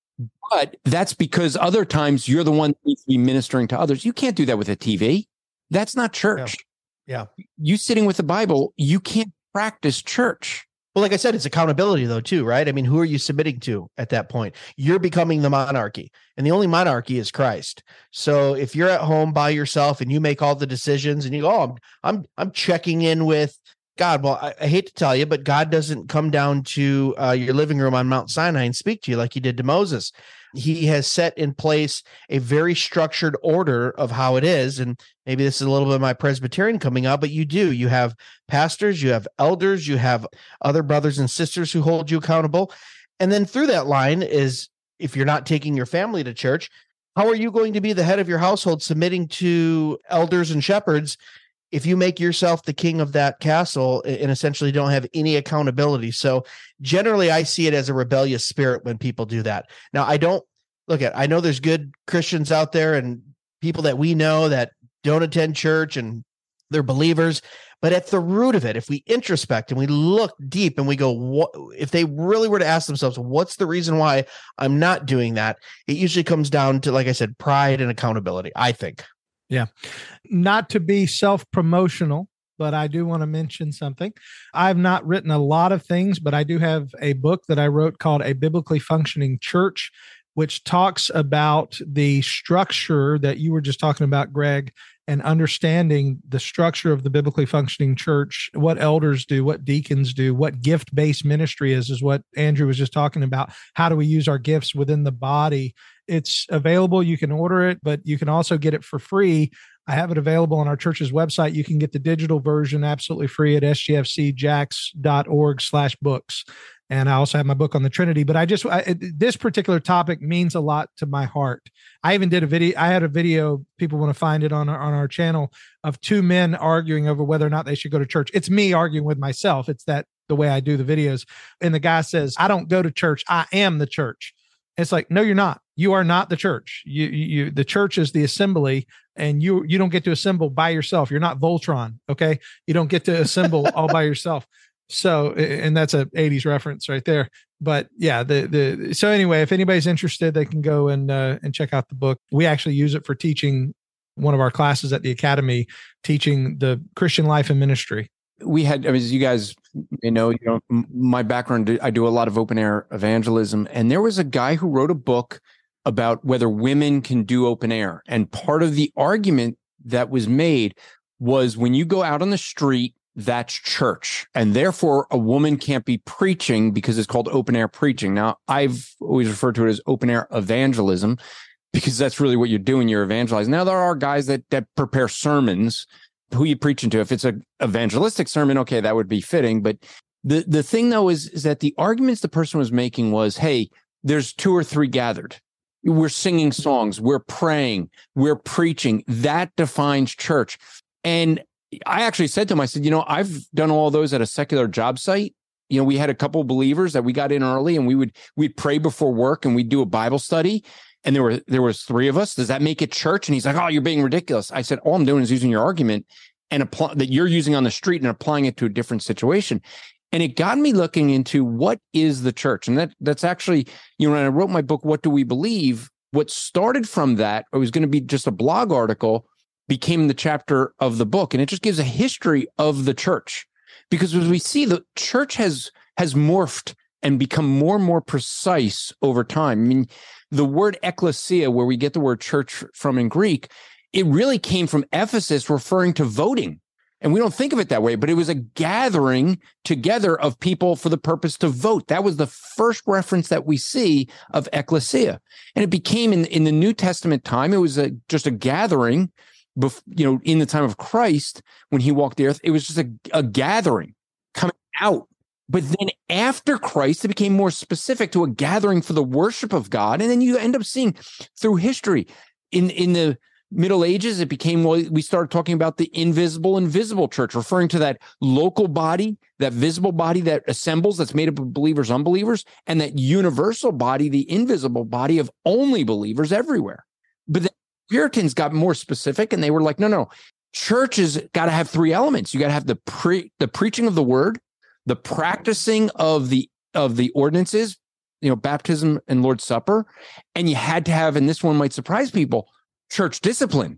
[SPEAKER 3] But that's because other times you're the one that needs to be ministering to others. You can't do that with a T V. That's not church.
[SPEAKER 1] Yeah.
[SPEAKER 3] You sitting with the Bible, you can't practice church.
[SPEAKER 1] Well, like I said, it's accountability though, too, right? I mean, who are you submitting to at that point? You're becoming the monarchy, and the only monarchy is Christ. So if you're at home by yourself and you make all the decisions and you go, oh, I'm, I'm, I'm checking in with God. Well, I, I hate to tell you, but God doesn't come down to uh, your living room on Mount Sinai and speak to you like he did to Moses. He has set in place a very structured order of how it is. And maybe this is a little bit of my Presbyterian coming out, but you do. You have pastors, you have elders, you have other brothers and sisters who hold you accountable. And then through that line is, if you're not taking your family to church, how are you going to be the head of your household submitting to elders and shepherds if you make yourself the king of that castle and essentially don't have any accountability? So generally, I see it as a rebellious spirit when people do that. Now, I don't look at, I know there's good Christians out there and people that we know that don't attend church and they're believers, but at the root of it, if we introspect and we look deep and we go, what, if they really were to ask themselves, what's the reason why I'm not doing that? It usually comes down to, like I said, pride and accountability, I think.
[SPEAKER 4] Yeah. Not to be self-promotional, but I do want to mention something. I've not written a lot of things, but I do have a book that I wrote called A Biblically Functioning Church, which talks about the structure that you were just talking about, Greg, and understanding the structure of the biblically functioning church, what elders do, what deacons do, what gift-based ministry is, is what Andrew was just talking about. How do we use our gifts within the body? It's available. You can order it, but you can also get it for free. I have it available on our church's website. You can get the digital version absolutely free at s g f c jax dot org slash books. And I also have my book on the Trinity, but I just, I, this particular topic means a lot to my heart. I even did a video. I had a video, people want to find it on our, on our channel, of two men arguing over whether or not they should go to church. It's me arguing with myself. It's that the way I do the videos. And the guy says, I don't go to church. I am the church. It's like, no, you're not. You are not the church. You, you, the church is the assembly, and you, you don't get to assemble by yourself. You're not Voltron. Okay. You don't get to assemble all by yourself. So, and that's a eighties reference right there. But yeah, the, the, so anyway, if anybody's interested, they can go and, uh, and check out the book. We actually use it for teaching one of our classes at the academy, teaching the Christian life and ministry.
[SPEAKER 3] We had, as you guys may know, you know, my background, I do a lot of open air evangelism. And there was a guy who wrote a book about whether women can do open air. And part of the argument that was made was, when you go out on the street, that's church. And therefore, a woman can't be preaching because it's called open air preaching. Now, I've always referred to it as open air evangelism, because that's really what you're doing. You're evangelizing. Now, there are guys that that prepare sermons. Who you preaching to? If it's an evangelistic sermon, okay, that would be fitting. But the, the thing, though, is, is that the arguments the person was making was, hey, there's two or three gathered. We're singing songs. We're praying. We're preaching. That defines church. And I actually said to him, I said, you know, I've done all those at a secular job site. You know, we had a couple of believers that we got in early, and we would we'd pray before work, and we'd do a Bible study. And there were there was three of us. Does that make it church? And he's like, oh, you're being ridiculous. I said, all I'm doing is using your argument and apply that you're using on the street and applying it to a different situation. And it got me looking into what is the church. And that that's actually, you know, when I wrote my book, What Do We Believe? What started from that, it was going to be just a blog article, became the chapter of the book. And it just gives a history of the church. Because as we see, the church has has morphed and become more and more precise over time. I mean, the word ecclesia, where we get the word church from in Greek, it really came from Ephesus, referring to voting. And we don't think of it that way, but it was a gathering together of people for the purpose to vote. That was the first reference that we see of ecclesia. And it became, in, in the New Testament time, it was a, just a gathering, bef- you know, in the time of Christ, when he walked the earth, it was just a, a gathering coming out. But then after Christ, it became more specific to a gathering for the worship of God. And then you end up seeing through history, in, in the Middle Ages, it became, well, we started talking about the invisible and visible church, referring to that local body, that visible body that assembles, that's made up of believers, unbelievers, and that universal body, the invisible body of only believers everywhere. But the Puritans got more specific, and they were like, no, no, churches got to have three elements. You got to have the pre, the preaching of the word, the practicing of the of the ordinances, you know, baptism and Lord's Supper, and you had to have, and this one might surprise people, church discipline.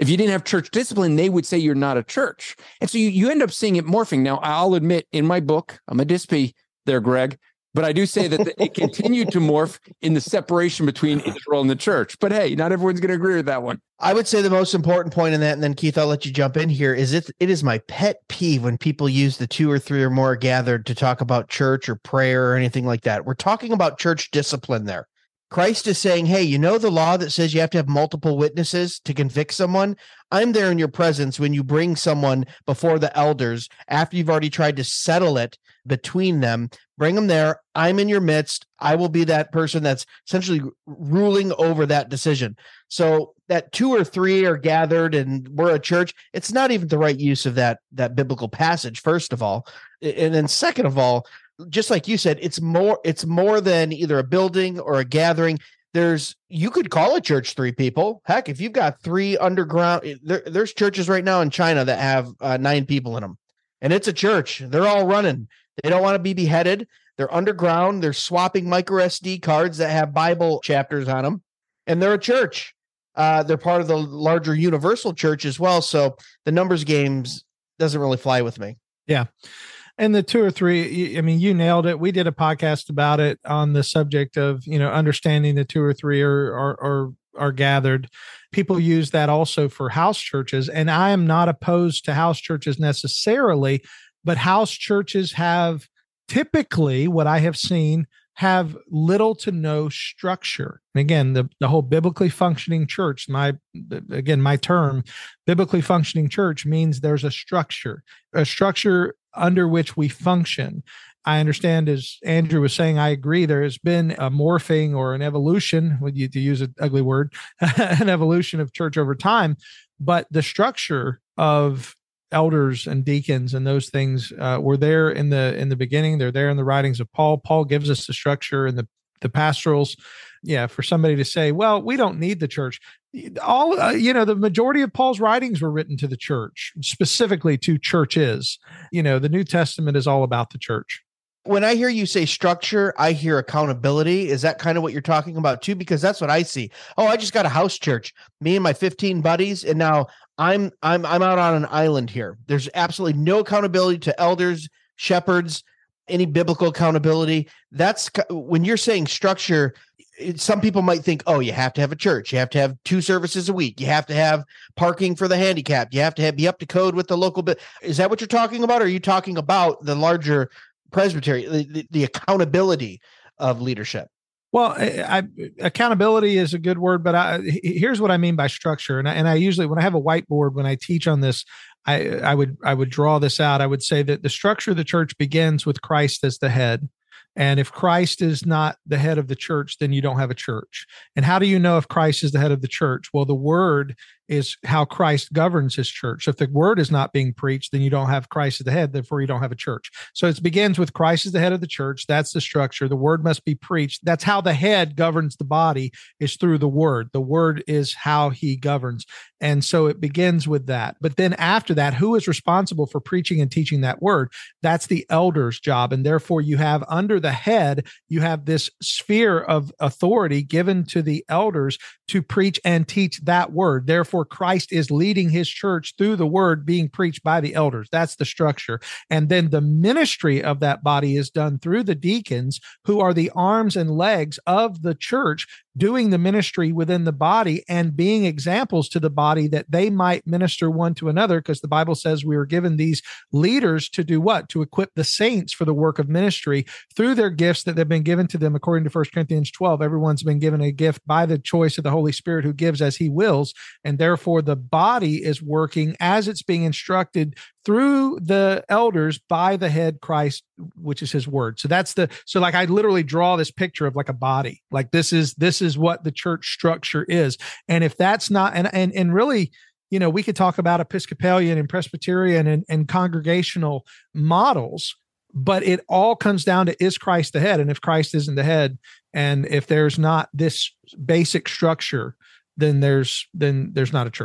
[SPEAKER 3] If you didn't have church discipline, they would say you're not a church. And so you, you end up seeing it morphing. Now, I'll admit in my book, I'm a dispy there, Greg, but I do say that the, it continued to morph in the separation between Israel and the church. But hey, not everyone's going to agree with that one.
[SPEAKER 1] I would say the most important point in that, and then Keith, I'll let you jump in here, is it, it is my pet peeve when people use the two or three or more gathered to talk about church or prayer or anything like that. We're talking about church discipline there. Christ is saying, hey, you know the law that says you have to have multiple witnesses to convict someone? I'm there in your presence when you bring someone before the elders after you've already tried to settle it between them. Bring them there. I'm in your midst. I will be that person that's essentially ruling over that decision. So that two or three are gathered and we're a church, it's not even the right use of that, that biblical passage, first of all. And then second of all, just like you said, it's more it's more than either a building or a gathering. There's you could call a church three people. Heck, if you've got three underground, there, there's churches right now in China that have uh, nine people in them, and it's a church. They're all running. They don't want to be beheaded. They're underground. They're swapping micro S D cards that have Bible chapters on them, and they're a church. Uh, they're part of the larger universal church as well. So the numbers games doesn't really fly with me.
[SPEAKER 4] Yeah. And the two or three, I mean, you nailed it. We did a podcast about it on the subject of, you know, understanding the two or three are, are, are, are gathered. People use that also for house churches. And I am not opposed to house churches necessarily, but house churches have typically, what I have seen, have little to no structure. And again, the, the whole biblically functioning church, my, again, my term, biblically functioning church means there's a structure, a structure under which we function. I understand, as Andrew was saying, I agree, there has been a morphing or an evolution, would you to use an ugly word, an evolution of church over time, but the structure of elders and deacons and those things uh, were there in the in the beginning. They're there in the writings of Paul. Paul gives us the structure and the the pastorals. Yeah, for somebody to say, well, we don't need the church. All uh, you know, the majority of Paul's writings were written to the church, specifically to churches. You know, the New Testament is all about the church.
[SPEAKER 1] When I hear you say structure, I hear accountability. Is that kind of what you're talking about too? Because that's what I see. Oh, I just got a house church, me and my fifteen buddies, and now I'm I'm I'm out on an island here. There's absolutely no accountability to elders, shepherds, any biblical accountability. That's when you're saying structure. It, some people might think, oh, you have to have a church, you have to have two services a week, you have to have parking for the handicapped, you have to have, be up to code with the local bit. Is that what you're talking about? Or are you talking about the larger presbytery, the, the, the accountability of leadership?
[SPEAKER 4] Well, I, I, accountability is a good word, but I, here's what I mean by structure. And I, and I usually, when I have a whiteboard, when I teach on this, I, I would I would draw this out. I would say that the structure of the church begins with Christ as the head. And if Christ is not the head of the church, then you don't have a church. And how do you know if Christ is the head of the church? Well, the word is how Christ governs his church. So if the word is not being preached, then you don't have Christ as the head, therefore you don't have a church. So it begins with Christ as the head of the church. That's the structure. The word must be preached. That's how the head governs the body, is through the word. The word is how he governs. And so it begins with that. But then after that, who is responsible for preaching and teaching that word? That's the elder's job. And therefore you have under the head, you have this sphere of authority given to the elders to preach and teach that word. Therefore, Christ is leading his church through the word being preached by the elders. That's the structure. And then the ministry of that body is done through the deacons, who are the arms and legs of the church, doing the ministry within the body and being examples to the body that they might minister one to another, because the Bible says we were given these leaders to do what? To equip the saints for the work of ministry through their gifts that have been given to them. According to First Corinthians twelve, everyone's been given a gift by the choice of the Holy Spirit, who gives as he wills. And therefore the body is working as it's being instructed through the elders by the head Christ, which is his word. So that's the, so like I literally draw this picture of like a body, like this is, this is what the church structure is. And if that's not, and, and, and really, you know, we could talk about Episcopalian and Presbyterian and, and congregational models, but it all comes down to, is Christ the head? And if Christ isn't the head, and if there's not this basic structure, then there's, then there's not a church.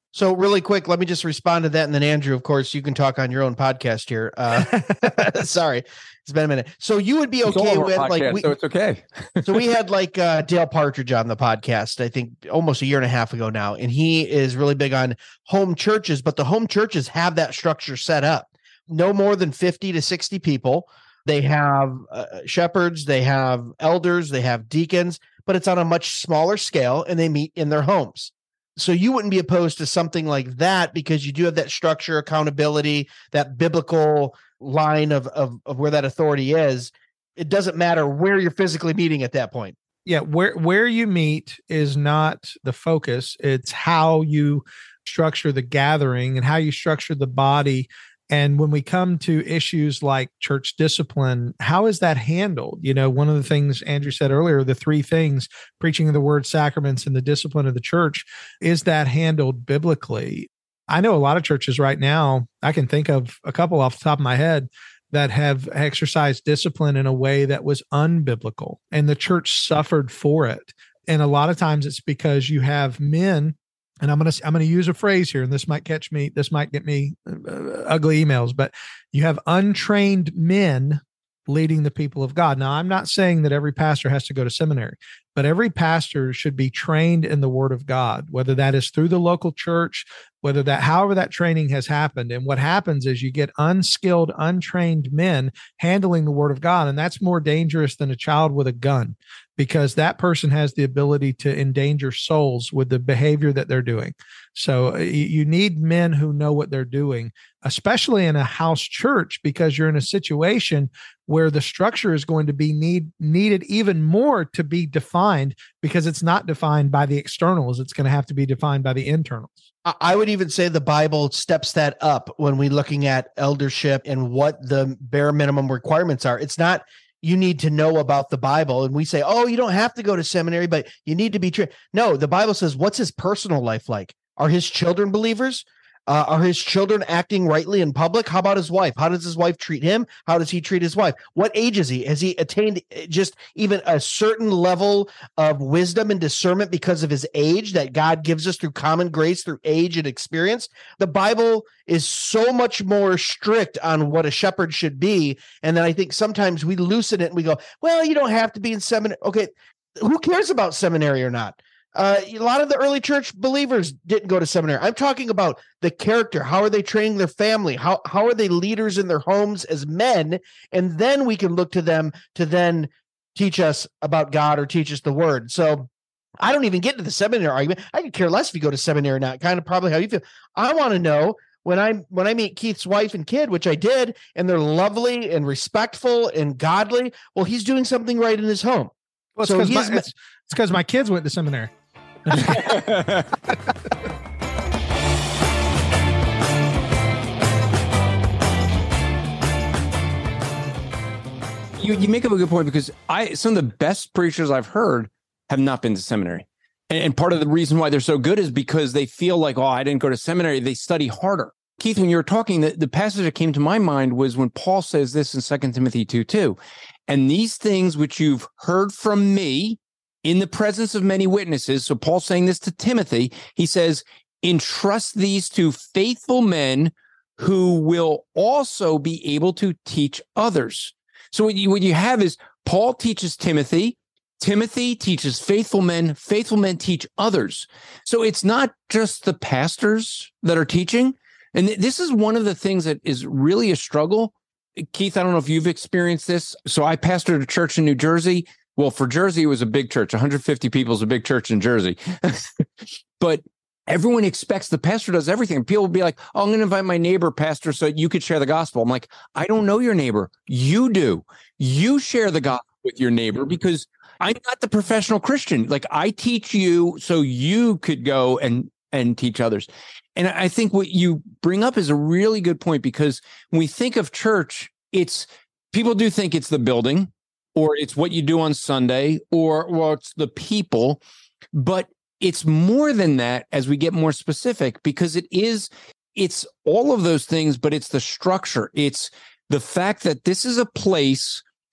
[SPEAKER 1] So really quick, let me just respond to that. And then Andrew, of course, you can talk on your own podcast here. Uh, sorry, it's been a minute. So you would be okay with podcast, like, we,
[SPEAKER 3] so it's okay.
[SPEAKER 1] So we had like uh, Dale Partridge on the podcast, I think almost a year and a half ago now. And he is really big on home churches, but the home churches have that structure set up. No more than fifty to sixty people. They have uh, shepherds, they have elders, they have deacons, but it's on a much smaller scale and they meet in their homes. So you wouldn't be opposed to something like that because you do have that structure, accountability, that biblical line of, of, of where that authority is. It doesn't matter where you're physically meeting at that point.
[SPEAKER 4] Yeah, where where you meet is not the focus. It's how you structure the gathering and how you structure the body. And when we come to issues like church discipline, how is that handled? You know, one of the things Andrew said earlier, the three things, preaching of the word, sacraments, and the discipline of the church, is that handled biblically? I know a lot of churches right now, I can think of a couple off the top of my head, that have exercised discipline in a way that was unbiblical, and the church suffered for it. And a lot of times it's because you have men, and I'm going to I'm going to use a phrase here, and this might catch me, this might get me uh, ugly emails, but you have untrained men leading the people of God. Now, I'm not saying that every pastor has to go to seminary, but every pastor should be trained in the Word of God, whether that is through the local church, whether that, however that training has happened. And what happens is you get unskilled, untrained men handling the Word of God, and that's more dangerous than a child with a gun, because that person has the ability to endanger souls with the behavior that they're doing. So you need men who know what they're doing, especially in a house church, because you're in a situation where the structure is going to be need, needed even more to be defined, because it's not defined by the externals. It's going to have to be defined by the internals.
[SPEAKER 1] I would even say the Bible steps that up when we're looking at eldership and what the bare minimum requirements are. It's not you need to know about the Bible, and we say, oh, you don't have to go to seminary, but you need to be trained. No, the Bible says, what's his personal life like? Are his children believers? Uh, are his children acting rightly in public? How about his wife? How does his wife treat him? How does he treat his wife? What age is he? Has he attained just even a certain level of wisdom and discernment because of his age that God gives us through common grace, through age and experience? The Bible is so much more strict on what a shepherd should be. And then I think sometimes we loosen it and we go, well, you don't have to be in seminary. Okay, who cares about seminary or not? Uh, a lot of the early church believers didn't go to seminary. I'm talking about the character. How are they training their family? How how are they leaders in their homes as men? And then we can look to them to then teach us about God or teach us the word. So I don't even get into the seminary argument. I could care less if you go to seminary or not, kind of probably how you feel. I want to know when I when I meet Keith's wife and kid, which I did, and they're lovely and respectful and godly. Well, he's doing something right in his home.
[SPEAKER 4] Well, it's because so my, it's, it's my kids went to seminary.
[SPEAKER 3] you you make up a good point, because I some of the best preachers I've heard have not been to seminary. And, and part of the reason why they're so good is because they feel like, oh, I didn't go to seminary. They study harder. Keith, when you were talking, the, the passage that came to my mind was when Paul says this in Second Timothy two two. And these things which you've heard from me in the presence of many witnesses. So Paul's saying this to Timothy. He says, entrust these to faithful men who will also be able to teach others. So what you, what you have is Paul teaches Timothy, Timothy teaches faithful men, faithful men teach others. So it's not just the pastors that are teaching. And th- this is one of the things that is really a struggle. Keith, I don't know if you've experienced this. So I pastored a church in New Jersey. Well, for Jersey, it was a big church. one hundred fifty people is a big church in Jersey. But everyone expects the pastor does everything. People will be like, oh, I'm going to invite my neighbor, pastor, so you could share the gospel. I'm like, I don't know your neighbor. You do. You share the gospel with your neighbor, because I'm not the professional Christian. Like, I teach you so you could go and, and teach others. And I think what you bring up is a really good point, because when we think of church, it's people do think it's the building, or it's what you do on Sunday, or well, it's the people, but it's more than that as we get more specific, because it is, it's all of those things, but it's the structure. It's the fact that this is a place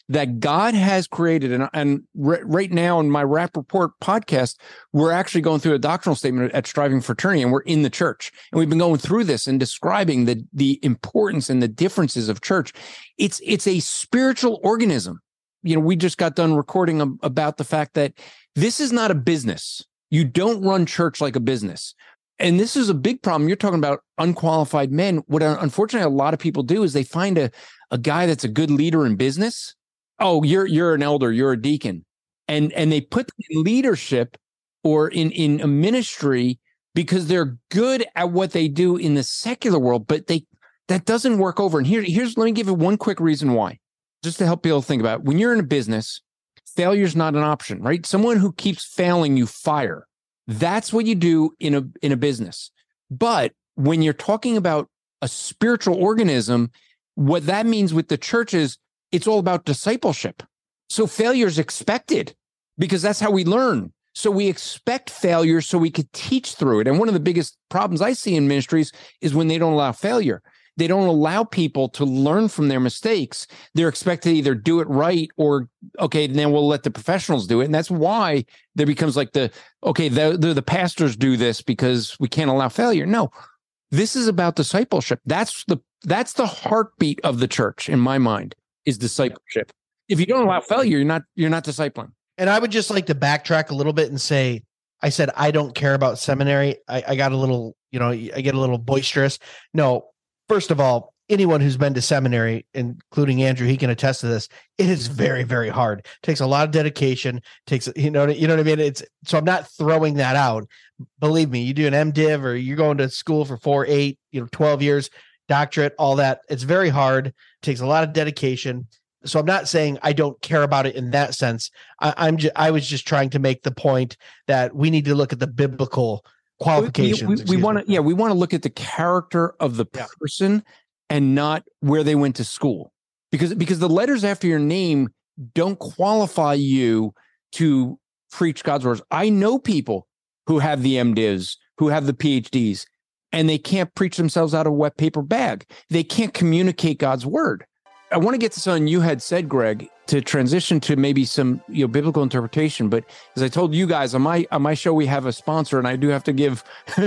[SPEAKER 3] that God has created. And, and r- right now in my Rap Report podcast, we're actually going through a doctrinal statement at Striving for Eternity, and we're in the church. And we've been going through this and describing the, the importance and the differences of church. It's, it's a spiritual organism. You know, we just got done recording a, about the fact that this is not a business. You don't run church like a business. And this is a big problem. You're talking about unqualified men. What unfortunately a lot of people do is they find a, a guy that's a good leader in business. Oh, you're you're an elder, you're a deacon. And and they put in leadership or in, in a ministry because they're good at what they do in the secular world, but they that doesn't work over. And here, here's let me give you one quick reason why, just to help people think about it. When you're in a business, failure is not an option, right? Someone who keeps failing, you fire. That's what you do in a in a business. But when you're talking about a spiritual organism, what that means with the church is it's all about discipleship. So failure is expected because that's how we learn. So we expect failure so we could teach through it. And one of the biggest problems I see in ministries is when they don't allow failure. They don't allow people to learn from their mistakes. They're expected to either do it right or, okay, then we'll let the professionals do it. And that's why there becomes like the, okay, the, the, the pastors do this because we can't allow failure. No, this is about discipleship. That's the, that's the heartbeat of the church in my mind, is discipleship. If you don't allow failure, you're not, you're not discipling.
[SPEAKER 1] And I would just like to backtrack a little bit and say, I said, I don't care about seminary. I, I got a little, you know, I get a little boisterous. No. First of all, anyone who's been to seminary, including Andrew, he can attest to this. It is very, very hard. It takes a lot of dedication. It takes, you know, you know what I mean? It's so I'm not throwing that out. Believe me, you do an MDiv or you're going to school for four, eight, you know, twelve years, doctorate, all that. It's very hard. It takes a lot of dedication. So I'm not saying I don't care about it in that sense. I, I'm just, I was just trying to make the point that we need to look at the biblical qualifications.
[SPEAKER 3] We, we, we want to, yeah, we want to look at the character of the
[SPEAKER 1] Yeah.
[SPEAKER 3] person and not where they went to school, because because the letters after your name don't qualify you to preach God's words. I know people who have the MDivs, who have the PhDs, and they can't preach themselves out of a wet paper bag. They can't communicate God's word. I want to get to something you had said, Greg, to transition to maybe some, you know, biblical interpretation. But as I told you guys on my on my show, we have a sponsor, and I do have to give,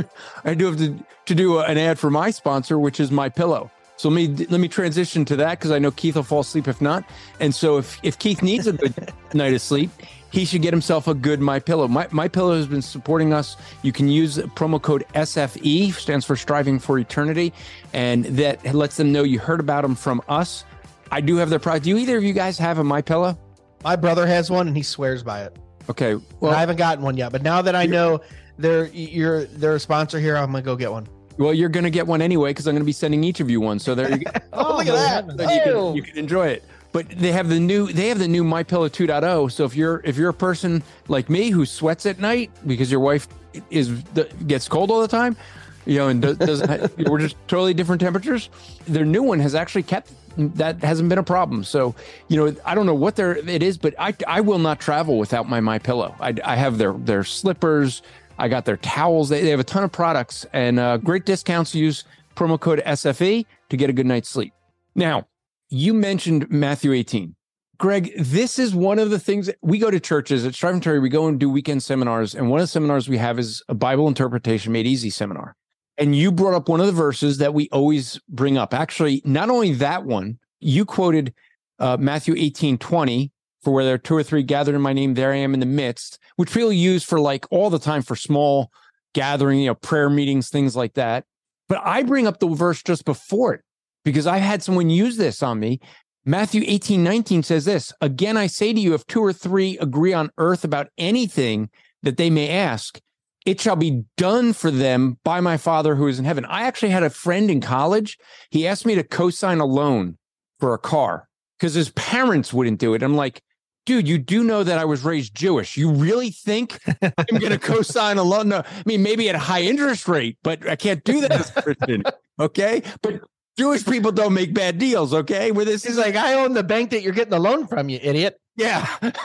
[SPEAKER 3] I do have to, to do an ad for my sponsor, which is MyPillow. So let me let me transition to that, because I know Keith will fall asleep if not. And so if if Keith needs a good night of sleep, he should get himself a good MyPillow. My MyPillow has been supporting us. You can use promo code S F E, stands for Striving for Eternity, and that lets them know you heard about them from us. I do have their product. Do you, either of you guys have a MyPillow?
[SPEAKER 1] My brother has one and he swears by it.
[SPEAKER 3] Okay.
[SPEAKER 1] Well,
[SPEAKER 3] Well,
[SPEAKER 1] I haven't gotten one yet, but now that I know they're you're they're a sponsor here, I'm gonna go get one.
[SPEAKER 3] well, you're going to get one anyway, because I'm going to be sending each of you one. So there you go.
[SPEAKER 1] Oh, look at that!
[SPEAKER 3] So you,
[SPEAKER 1] Oh.
[SPEAKER 3] can, you can enjoy it. But they have the new they have the new MyPillow two point oh. So if you're if you're a person like me who sweats at night because your wife is gets cold all the time, you know, and does, doesn't we're just totally different temperatures. Their new one has actually kept that hasn't been a problem. So, you know, I don't know what there it is, but I I will not travel without my MyPillow. I I have their their slippers. I got their towels. They, they have a ton of products and uh, great discounts. Use promo code S F E to get a good night's sleep. Now, you mentioned Matthew eighteen. Greg, this is one of the things that we go to churches at Striving for Eternity. We go and do weekend seminars. And one of the seminars we have is a Bible interpretation made easy seminar. And you brought up one of the verses that we always bring up. Actually, not only that one, you quoted uh, Matthew eighteen twenty, for where there are two or three gathered in my name, there I am in the midst, which people use for like all the time for small gathering, you know, prayer meetings, things like that. But I bring up the verse just before it because I've had someone use this on me. Matthew eighteen nineteen says this, again, I say to you, if two or three agree on earth about anything that they may ask, it shall be done for them by my Father who is in heaven. I actually had a friend in college. He asked me to co-sign a loan for a car because his parents wouldn't do it. I'm like, dude, you do know that I was raised Jewish. You really think I'm going to co-sign a loan? No, I mean, maybe at a high interest rate, but I can't do that as a Christian. Okay. But Jewish people don't make bad deals. Okay. Where this
[SPEAKER 1] He's
[SPEAKER 3] is
[SPEAKER 1] like, I own the bank that you're getting the loan from, you idiot.
[SPEAKER 3] yeah.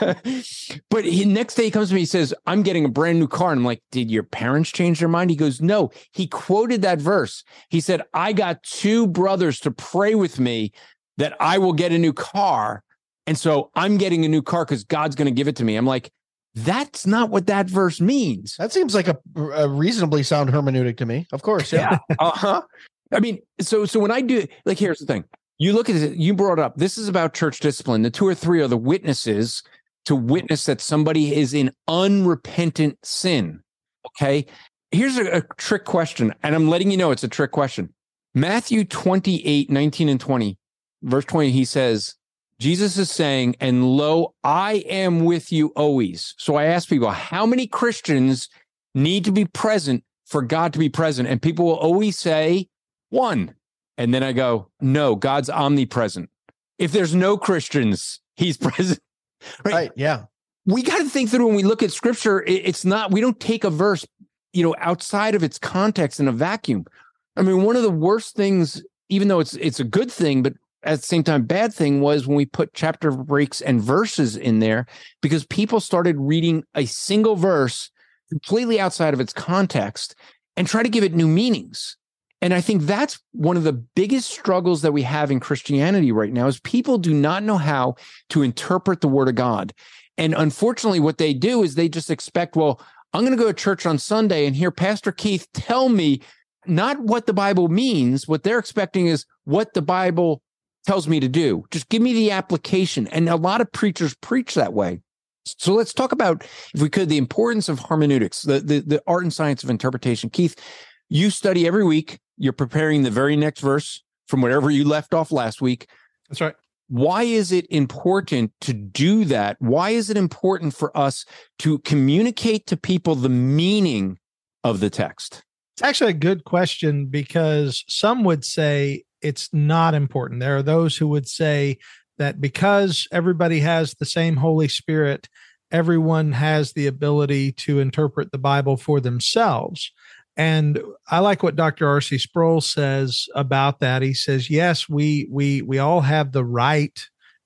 [SPEAKER 3] But he, next day he comes to me, he says, I'm getting a brand new car. And I'm like, did your parents change their mind? He goes, no. He quoted that verse. He said, I got two brothers to pray with me that I will get a new car. And so I'm getting a new car because God's going to give it to me. I'm like, that's not what that verse means.
[SPEAKER 1] That seems like a, a reasonably sound hermeneutic to me. Of course. Yeah.
[SPEAKER 3] yeah. Uh-huh. I mean, so so when I do, like, here's the thing. You look at it, you brought up, this is about church discipline. The two or three are the witnesses to witness that somebody is in unrepentant sin. Okay. Here's a, a trick question. And I'm letting you know it's a trick question. Matthew twenty-eight, nineteen and twenty, verse twenty, he says, Jesus is saying, and lo, I am with you always. So I ask people, how many Christians need to be present for God to be present? And people will always say, one. And then I go, no, God's omnipresent. If there's no Christians, he's present.
[SPEAKER 1] Right. right yeah.
[SPEAKER 3] We got to think through when we look at scripture. It's not, we don't take a verse, you know, outside of its context in a vacuum. I mean, one of the worst things, even though it's it's a good thing, but at the same time, bad thing was when we put chapter breaks and verses in there, because people started reading a single verse completely outside of its context and try to give it new meanings. And I think that's one of the biggest struggles that we have in Christianity right now is people do not know how to interpret the word of God. And unfortunately, what they do is they just expect, well, I'm going to go to church on Sunday and hear Pastor Keith tell me not what the Bible means. What they're expecting is what the Bible tells me to do. Just give me the application. And a lot of preachers preach that way. So let's talk about, if we could, the importance of hermeneutics, the, the, the art and science of interpretation. Keith, you study every week. You're preparing the very next verse from whatever you left off last week.
[SPEAKER 4] That's right.
[SPEAKER 3] Why is it important to do that? Why is it important for us to communicate to people the meaning of the text?
[SPEAKER 4] It's actually a good question, because some would say it's not important. There are those who would say that because everybody has the same Holy Spirit, everyone has the ability to interpret the Bible for themselves. And I like what Doctor R C Sproul says about that. He says, yes, we we we all have the right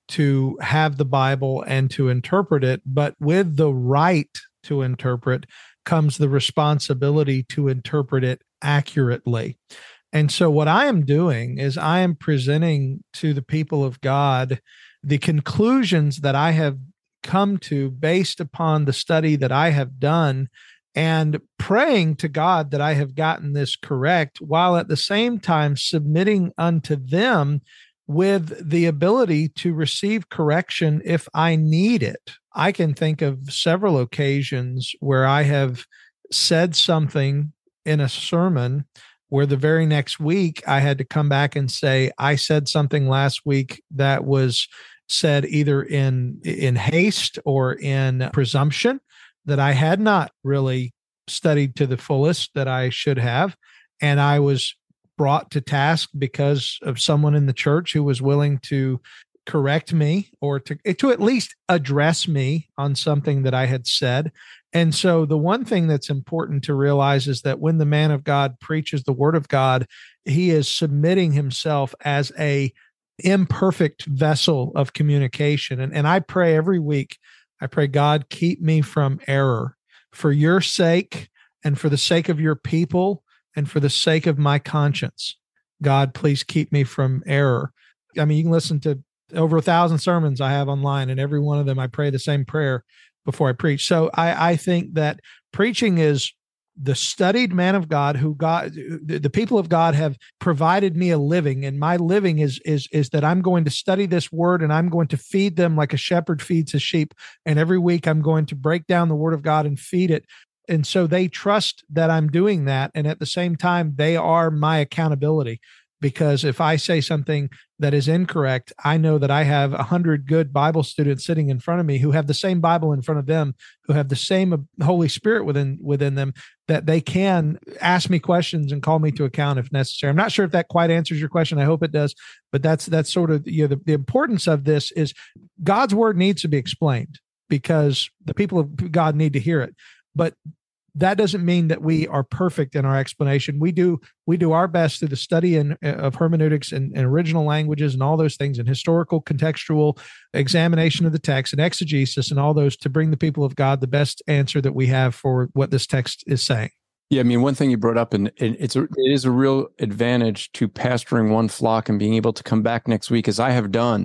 [SPEAKER 4] to have the Bible and to interpret it, but with the right to interpret comes the responsibility to interpret it accurately. And so what I am doing is I am presenting to the people of God the conclusions that I have come to based upon the study that I have done, and praying to God that I have gotten this correct, while at the same time submitting unto them with the ability to receive correction if I need it. I can think of several occasions where I have said something in a sermon where the very next week I had to come back and say, I said something last week that was said either in, in haste or in presumption, that I had not really studied to the fullest that I should have. And I was brought to task because of someone in the church who was willing to correct me, or to, to at least address me on something that I had said. And so the one thing that's important to realize is that when the man of God preaches the word of God, he is submitting himself as a imperfect vessel of communication. And, and I pray every week, I pray, God, keep me from error for your sake and for the sake of your people and for the sake of my conscience. God, please keep me from error. I mean, you can listen to over a thousand sermons I have online, and every one of them I pray the same prayer before I preach. So I, I think that preaching is the studied man of God who God, the people of God have provided me a living, and my living is is is that I'm going to study this word, and I'm going to feed them like a shepherd feeds his sheep. And every week I'm going to break down the word of God and feed it. And so they trust that I'm doing that. And at the same time, they are my accountability, because if I say something that is incorrect, I know that I have a hundred good Bible students sitting in front of me who have the same Bible in front of them, who have the same Holy Spirit within within them, that they can ask me questions and call me to account if necessary. I'm not sure if that quite answers your question. I hope it does, but that's that's sort of, you know, the, the importance of this is God's word needs to be explained, because the people of God need to hear it. But that doesn't mean that we are perfect in our explanation. We do we do our best through the study in, of hermeneutics and, and original languages and all those things, and historical, contextual examination of the text and exegesis and all those, to bring the people of God the best answer that we have for what this text is saying.
[SPEAKER 3] Yeah, I mean, one thing you brought up, and it's a, it is a real advantage to pastoring one flock and being able to come back next week, as I have done,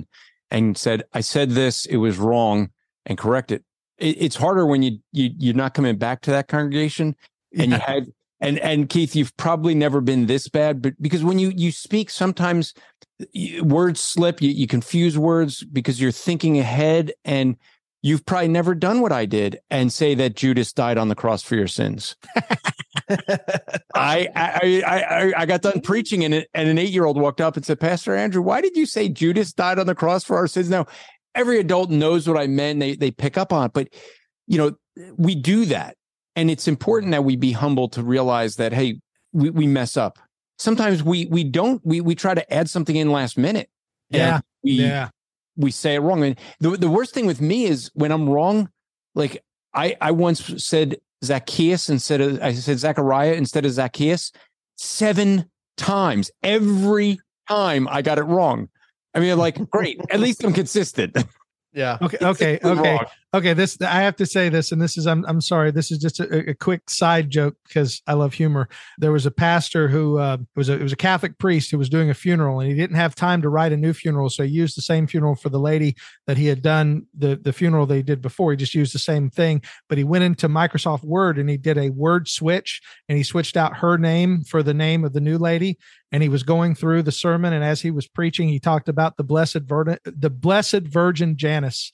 [SPEAKER 3] and said, I said this, it was wrong, and correct it. it it's harder when you, you, you're not coming back to that congregation and yeah. you had, and, and Keith, you've probably never been this bad, but because when you, you speak, sometimes you, words slip, you, you confuse words because you're thinking ahead, and you've probably never done what I did and say that Judas died on the cross for your sins. I, I I I got done preaching, and, it, and an eight-year-old walked up and said, Pastor Andrew, why did you say Judas died on the cross for our sins? Now, every adult knows what I meant. They they pick up on it, but you know, we do that. And it's important that we be humble to realize that, hey, we, we mess up. Sometimes we we don't, we we try to add something in last minute.
[SPEAKER 4] Yeah.
[SPEAKER 3] We,
[SPEAKER 4] yeah.
[SPEAKER 3] we say it wrong. And the, the worst thing with me is when I'm wrong, like I, I once said Zacchaeus instead of, I said Zechariah instead of Zacchaeus seven times. Every time I got it wrong. I mean, like, great. At least I'm consistent.
[SPEAKER 1] Yeah.
[SPEAKER 4] Okay. Okay. Okay.
[SPEAKER 3] Wrong.
[SPEAKER 4] Okay. This, I have to say this, and this is, I'm, I'm sorry. This is just a, a quick side joke because I love humor. There was a pastor who uh, was a, it was a Catholic priest who was doing a funeral, and he didn't have time to write a new funeral. So he used the same funeral for the lady that he had done the, the funeral they did before. He just used the same thing, but he went into Microsoft Word and he did a word switch, and he switched out her name for the name of the new lady. And he was going through the sermon, and as he was preaching, he talked about the blessed Virgin, the blessed Virgin Janice,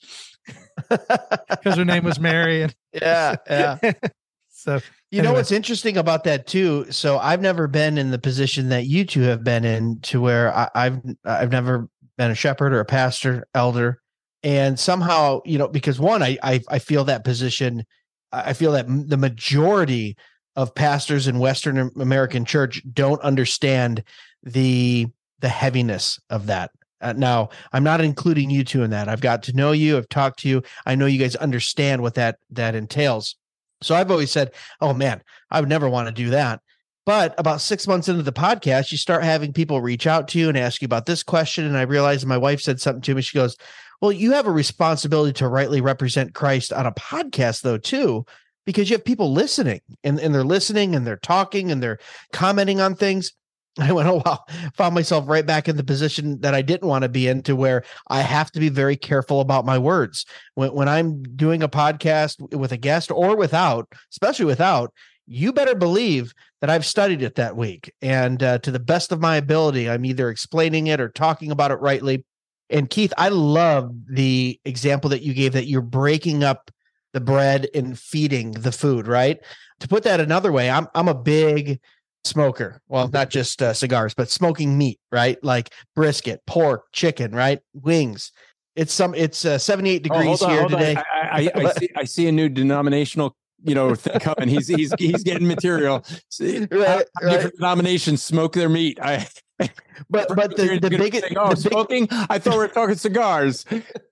[SPEAKER 4] because her name was Mary. And
[SPEAKER 1] yeah, yeah.
[SPEAKER 4] So
[SPEAKER 1] you anyway. know what's interesting about that too. So I've never been in the position that you two have been in, to where I, I've I've never been a shepherd or a pastor, elder, and somehow, you know, because one, I I, I feel that position. I feel that the majority of pastors in Western American church don't understand the the heaviness of that. Uh, now, I'm not including you two in that. I've got to know you. I've talked to you. I know you guys understand what that that entails. So I've always said, oh, man, I would never want to do that. But about six months into the podcast, you start having people reach out to you and ask you about this question. And I realized my wife said something to me. She goes, well, you have a responsibility to rightly represent Christ on a podcast, though, too, because you have people listening, and, and they're listening and they're talking and they're commenting on things. I went, oh, wow, found myself right back in the position that I didn't want to be in, to where I have to be very careful about my words. When, when I'm doing a podcast with a guest or without, especially without, you better believe that I've studied it that week. And uh, to the best of my ability, I'm either explaining it or talking about it rightly. And Keith, I love the example that you gave, that you're breaking up the bread and feeding the food, right? To put that another way, I'm I'm a big smoker. Well, not just uh, cigars, but smoking meat, right? Like brisket, pork, chicken, right? Wings. It's some. It's uh, seventy-eight degrees oh, on, here today.
[SPEAKER 3] I, I, I, see, I see a new denominational, you know, thing coming. He's he's he's getting material. See,
[SPEAKER 1] right,
[SPEAKER 3] different
[SPEAKER 1] right.
[SPEAKER 3] denominations smoke their meat. I.
[SPEAKER 1] But but the, the biggest
[SPEAKER 3] oh,
[SPEAKER 1] the
[SPEAKER 3] smoking. Big, I thought we were talking cigars.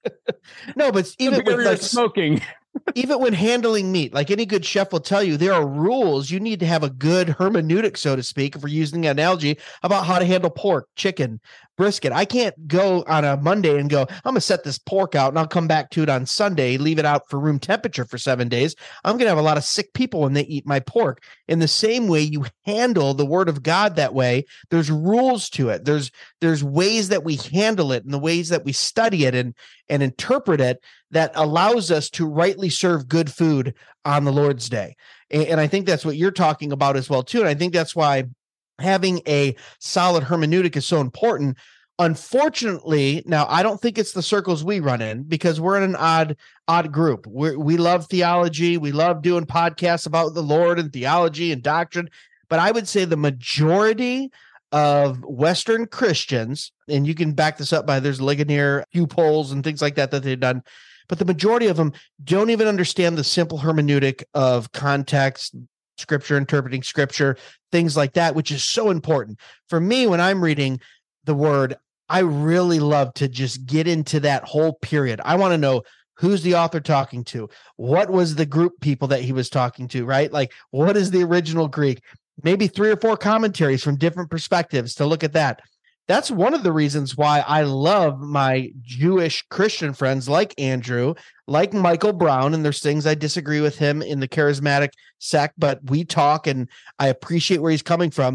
[SPEAKER 1] No, but even with like
[SPEAKER 3] smoking.
[SPEAKER 1] Even when handling meat, like any good chef will tell you, there are rules. You need to have a good hermeneutic, so to speak, if we're using an analogy, about how to handle pork, chicken, brisket. I can't go on a Monday and go, I'm going to set this pork out and I'll come back to it on Sunday, leave it out for room temperature for seven days. I'm going to have a lot of sick people when they eat my pork. In the same way you handle the word of God that way, there's rules to it. There's there's ways that we handle it and the ways that we study it and, and interpret it that allows us to rightly serve good food on the Lord's Day. And, and I think that's what you're talking about as well, too. And I think that's why having a solid hermeneutic is so important. Unfortunately, now I don't think it's the circles we run in, because we're in an odd, odd group. We we love theology. We love doing podcasts about the Lord and theology and doctrine. But I would say the majority of Western Christians, and you can back this up by there's Ligonier, Pew polls and things like that that they've done, but the majority of them don't even understand the simple hermeneutic of context, scripture, interpreting scripture, things like that, which is so important. For me, when I'm reading the word, I really love to just get into that whole period. I want to know who's the author talking to, what was the group people that he was talking to, right? Like, what is the original Greek? Maybe three or four commentaries from different perspectives to look at that. That's one of the reasons why I love my Jewish Christian friends like Andrew, like Michael Brown, and there's things I disagree with him in the charismatic sect, but we talk and I appreciate where he's coming from.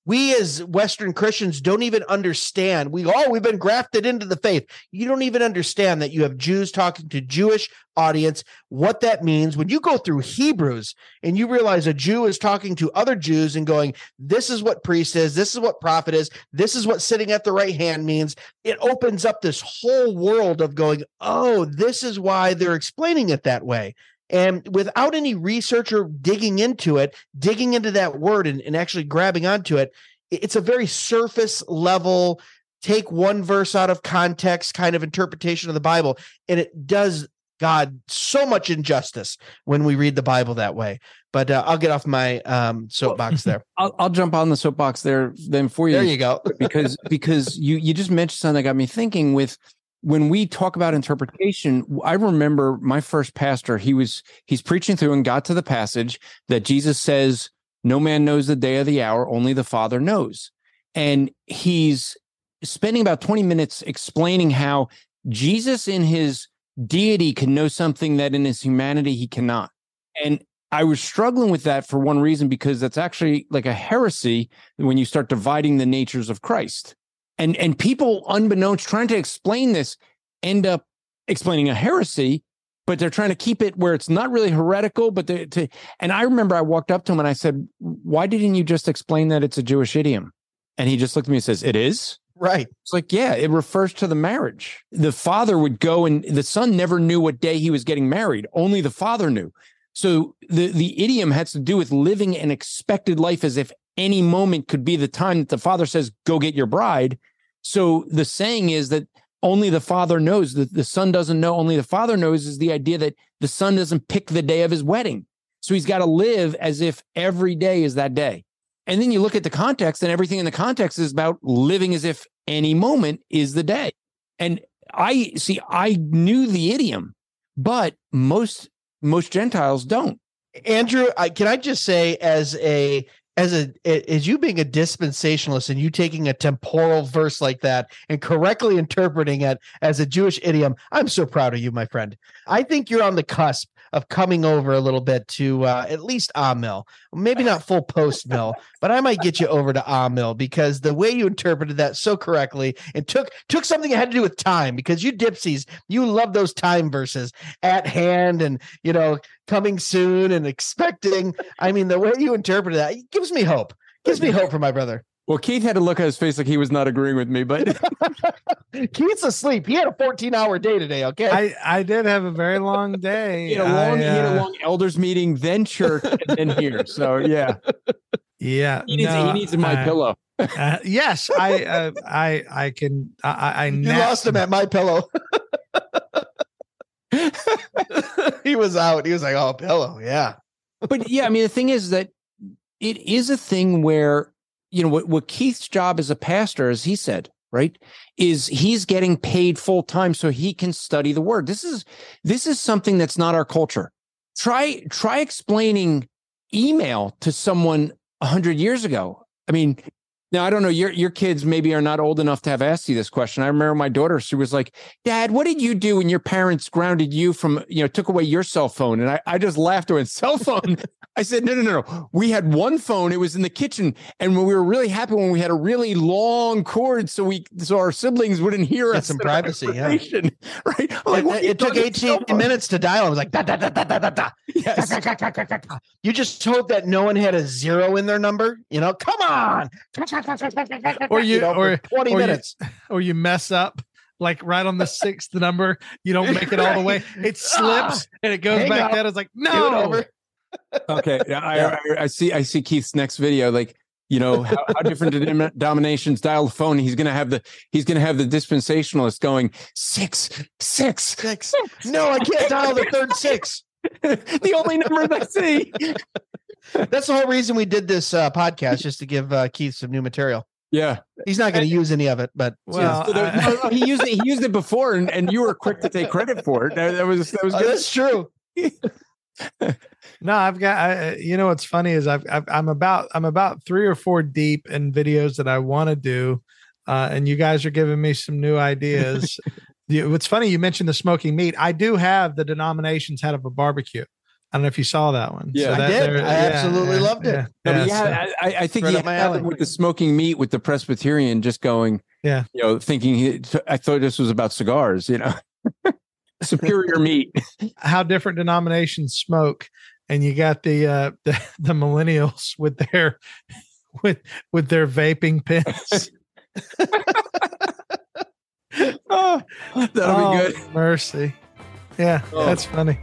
[SPEAKER 1] We as Western Christians don't even understand. We oh, we've been grafted into the faith. You don't even understand that you have Jews talking to Jewish audience, what that means. When you go through Hebrews and you realize a Jew is talking to other Jews and going, this is what priest is, this is what prophet is, this is what sitting at the right hand means. It opens up this whole world of going, oh, this is why they're explaining it that way. And without any research or digging into it, digging into that word and, and actually grabbing onto it, it's a very surface level, take one verse out of context kind of interpretation of the Bible. And it does God so much injustice when we read the Bible that way. But uh, I'll get off my um, soapbox there.
[SPEAKER 3] I'll, I'll jump on the soapbox there then for you.
[SPEAKER 1] There you go.
[SPEAKER 3] because because you, you just mentioned something that got me thinking with, when we talk about interpretation, I remember my first pastor, he was, he's preaching through and got to the passage that Jesus says, no man knows the day or the hour, only the Father knows. And he's spending about twenty minutes explaining how Jesus in his deity can know something that in his humanity he cannot. And I was struggling with that for one reason, because that's actually like a heresy when you start dividing the natures of Christ. And and people, unbeknownst, trying to explain this, end up explaining a heresy, but they're trying to keep it where it's not really heretical. But they, to, and I remember I walked up to him and I said, why didn't you just explain that it's a Jewish idiom? And he just looked at me and says, it is?
[SPEAKER 1] Right.
[SPEAKER 3] It's like, yeah, it refers to the marriage. The father would go and the son never knew what day he was getting married. Only the father knew. So the, the idiom has to do with living an expected life as if any moment could be the time that the father says, go get your bride. So the saying is that only the father knows, that the son doesn't know, only the father knows, is the idea that the son doesn't pick the day of his wedding. So he's got to live as if every day is that day. And then you look at the context, and everything in the context is about living as if any moment is the day. And I see, I knew the idiom, but most most Gentiles don't.
[SPEAKER 1] Andrew, I, can I just say, as a as a as you being a dispensationalist and you taking a temporal verse like that and correctly interpreting it as a Jewish idiom, I'm so proud of you, my friend. I think you're on the cusp of coming over a little bit to uh, at least Amil, maybe not full post mill, but I might get you over to Amil, because the way you interpreted that so correctly and took took something that had to do with time, because you dipsies, you love those time verses, at hand and, you know, coming soon and expecting. I mean, the way you interpreted that, it gives me hope. Gives me hope for my brother.
[SPEAKER 3] Well, Keith had to look at his face like he was not agreeing with me, but
[SPEAKER 1] Keith's asleep. He had a fourteen hour day today. Okay.
[SPEAKER 4] I, I did have a very long day.
[SPEAKER 3] he, had a long,
[SPEAKER 4] I,
[SPEAKER 3] he had a
[SPEAKER 4] uh,
[SPEAKER 3] long elders meeting, then church, and then here. So yeah,
[SPEAKER 4] yeah,
[SPEAKER 3] he needs,
[SPEAKER 4] no,
[SPEAKER 3] he needs my
[SPEAKER 4] uh,
[SPEAKER 3] pillow.
[SPEAKER 4] uh, yes, I, uh, I, I can, I, I
[SPEAKER 1] You
[SPEAKER 4] nap-
[SPEAKER 1] lost him at my pillow. He was out. He was like, oh, pillow. Yeah.
[SPEAKER 3] But yeah, I mean, the thing is that it is a thing where, you know, what, what Keith's job as a pastor, as he said, right, is he's getting paid full time so he can study the word. This is this is something that's not our culture. Try try explaining email to someone a hundred years ago. I mean, now I don't know, your your kids maybe are not old enough to have asked you this question. I remember my daughter, she was like, Dad, what did you do when your parents grounded you from, you know, took away your cell phone? And I, I just laughed at it. Cell phone. I said, no, no, no, no. We had one phone. It was in the kitchen. And we were really happy when we had a really long cord so we so our siblings wouldn't hear
[SPEAKER 1] Get
[SPEAKER 3] us.
[SPEAKER 1] some privacy, yeah.
[SPEAKER 3] Right? I'm like,
[SPEAKER 1] It,
[SPEAKER 3] what are you
[SPEAKER 1] it took
[SPEAKER 3] doing?
[SPEAKER 1] eighteen minutes to dial. I was like, da, da, da, da, da, da, da.
[SPEAKER 3] Yes.
[SPEAKER 1] Da, da, da, da, da, da. You just hope that no one had a zero in their number. You know, come on.
[SPEAKER 4] or you,
[SPEAKER 1] know, for
[SPEAKER 4] or
[SPEAKER 1] twenty
[SPEAKER 4] or
[SPEAKER 1] minutes.
[SPEAKER 4] you, or you mess up. Like right on the sixth number, you don't make it all the way. It slips and it goes
[SPEAKER 1] Hang
[SPEAKER 4] back
[SPEAKER 1] up.
[SPEAKER 4] down. It's like,
[SPEAKER 1] Do it
[SPEAKER 4] no.
[SPEAKER 1] over.
[SPEAKER 3] Okay. I, I, I see. I see Keith's next video. Like, you know, how, how different the dominations dial the phone. He's going to have the, he's going to have the dispensationalist going six, six,
[SPEAKER 1] Six. No, I can't dial the third six.
[SPEAKER 3] the only numbers I see.
[SPEAKER 1] That's the whole reason we did this uh, podcast, just to give uh, Keith some new material.
[SPEAKER 3] Yeah.
[SPEAKER 1] He's not going to use any of it, but
[SPEAKER 4] Well,
[SPEAKER 3] So there-
[SPEAKER 4] I-
[SPEAKER 3] no, no, he used it. He used it before, and, and you were quick to take credit for it. That, that was that was
[SPEAKER 1] oh,
[SPEAKER 3] good.
[SPEAKER 1] that's true.
[SPEAKER 4] No, I've got. I, you know what's funny is I've, I've I'm about I'm about three or four deep in videos that I want to do, uh, and you guys are giving me some new ideas. The- what's funny, you mentioned the smoking meat. I do have the denominations head of a barbecue. I don't know if you saw that one.
[SPEAKER 3] Yeah,
[SPEAKER 1] I did. I absolutely loved it.
[SPEAKER 4] Yeah,
[SPEAKER 3] No,
[SPEAKER 4] yeah,
[SPEAKER 3] but yeah,
[SPEAKER 4] so-
[SPEAKER 3] I, I think
[SPEAKER 1] Right
[SPEAKER 3] you
[SPEAKER 1] up my
[SPEAKER 3] have
[SPEAKER 1] alley.
[SPEAKER 3] it with the smoking meat with the Presbyterian just going,
[SPEAKER 4] Yeah.
[SPEAKER 3] you know, thinking he, I thought this was about cigars, you know, superior meat.
[SPEAKER 4] how different denominations smoke, and you got the uh the, the millennials with their with with their vaping pens.
[SPEAKER 3] Oh, that'll
[SPEAKER 4] Oh,
[SPEAKER 3] be good.
[SPEAKER 4] mercy. Yeah,
[SPEAKER 3] Oh.
[SPEAKER 4] that's funny.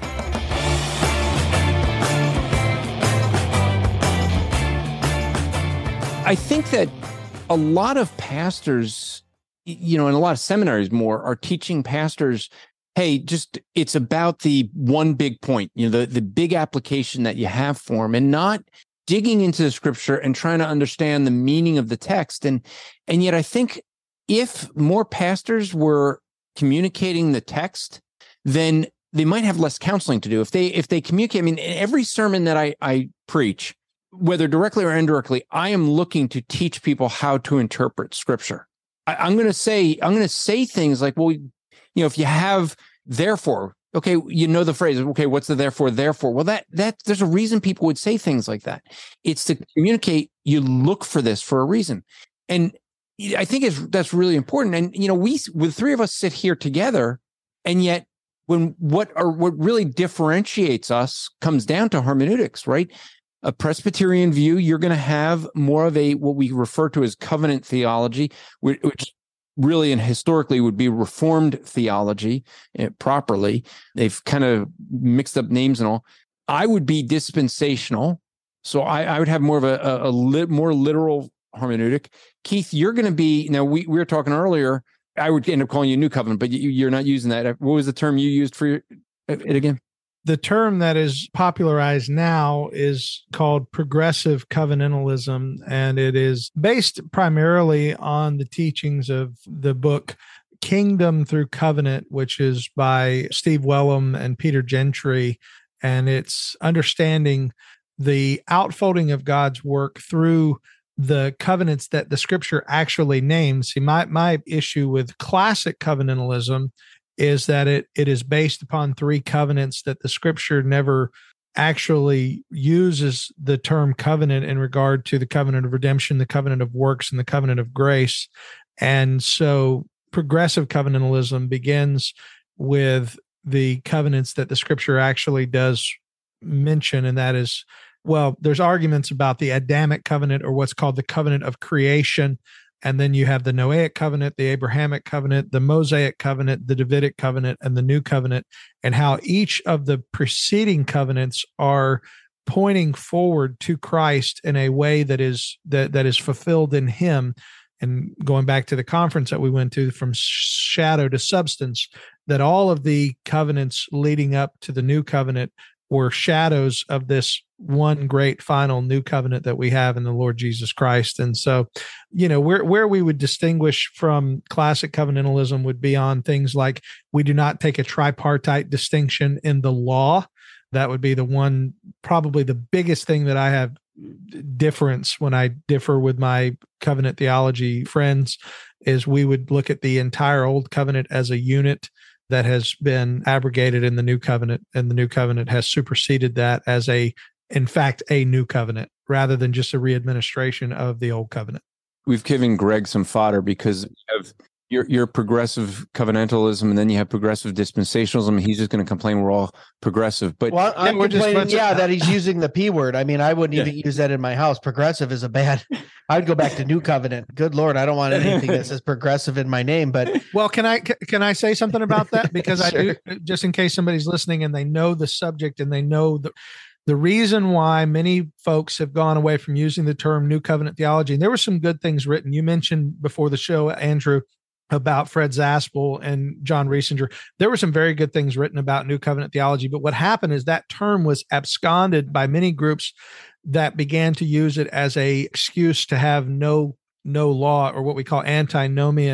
[SPEAKER 3] I think that a lot of pastors, y- you know, and a lot of seminaries more are teaching pastors, hey, just it's about the one big point, you know, the, the big application that you have for them, and not digging into the scripture and trying to understand the meaning of the text. And and yet I think if more pastors were communicating the text, then they might have less counseling to do. If they if they communicate, I mean, in every sermon that I, I preach, whether directly or indirectly, I am looking to teach people how to interpret scripture. I, I'm going to say, I'm going to say things like, well, you know, if you have therefore, okay, you know the phrase, okay, what's the therefore, therefore? Well, that, that there's a reason people would say things like that. It's to communicate, you look for this for a reason. And I think it's, that's really important. And, you know, we, with three of us sit here together, and yet when what are, what really differentiates us comes down to hermeneutics, right? A Presbyterian view, you're going to have more of a what we refer to as covenant theology, which, which really and historically would be Reformed theology uh, properly. They've kind of mixed up names and all. I would be dispensational, so I, I would have more of a, a, a lit, more literal hermeneutic. Keith, you're going to be, now we, we were talking earlier, I would end up calling you New Covenant, but you, you're not using that. What was the term you used for your, it again?
[SPEAKER 4] The term that is popularized now is called progressive covenantalism, and it is based primarily on the teachings of the book Kingdom Through Covenant, which is by Steve Wellum and Peter Gentry, and it's understanding the outfolding of God's work through the covenants that the scripture actually names. See, my, my issue with classic covenantalism is that it it is based upon three covenants that the scripture never actually uses the term covenant in regard to the covenant of redemption, the covenant of works, and the covenant of grace. And so progressive covenantalism begins with the covenants that the scripture actually does mention, and that is, well, there's arguments about the Adamic covenant, or what's called the covenant of creation. And then you have the Noahic covenant, the Abrahamic covenant, the Mosaic covenant, the Davidic covenant, and the new covenant, and how each of the preceding covenants are pointing forward to Christ in a way that is that that is fulfilled in him. And going back to the conference that we went to, from shadow to substance, that all of the covenants leading up to the new covenant were shadows of this one great final new covenant that we have in the Lord Jesus Christ. And so, you know, where where we would distinguish from classic covenantalism would be on things like, we do not take a tripartite distinction in the law. That would be the one, probably the biggest thing that I have difference when I differ with my covenant theology friends, is we would look at the entire old covenant as a unit that has been abrogated in the new covenant, and the new covenant has superseded that as a, in fact, a new covenant, rather than just a readministration of the old covenant.
[SPEAKER 3] We've given Greg some fodder, because of your your progressive covenantalism, and then you have progressive dispensationalism. He's just going to complain we're all progressive, but
[SPEAKER 1] Well, I'm
[SPEAKER 4] we're just
[SPEAKER 1] complaining,
[SPEAKER 4] bunch of-
[SPEAKER 1] yeah, that he's using the P word. I mean, I wouldn't
[SPEAKER 3] Yeah.
[SPEAKER 1] even use that in my house. Progressive is a bad. I'd go back to New Covenant. Good Lord, I don't want anything that says progressive in my name. But
[SPEAKER 4] Well, can I can I say something about that? Because I do, just in case somebody's listening and they know the subject and they know the the reason why many folks have gone away from using the term New Covenant theology. And there were some good things written. You mentioned before the show, Andrew, about Fred Zaspel and John Riesinger. There were some very good things written about New Covenant theology, but what happened is that term was absconded by many groups that began to use it as a excuse to have no no law, or what we call antinomian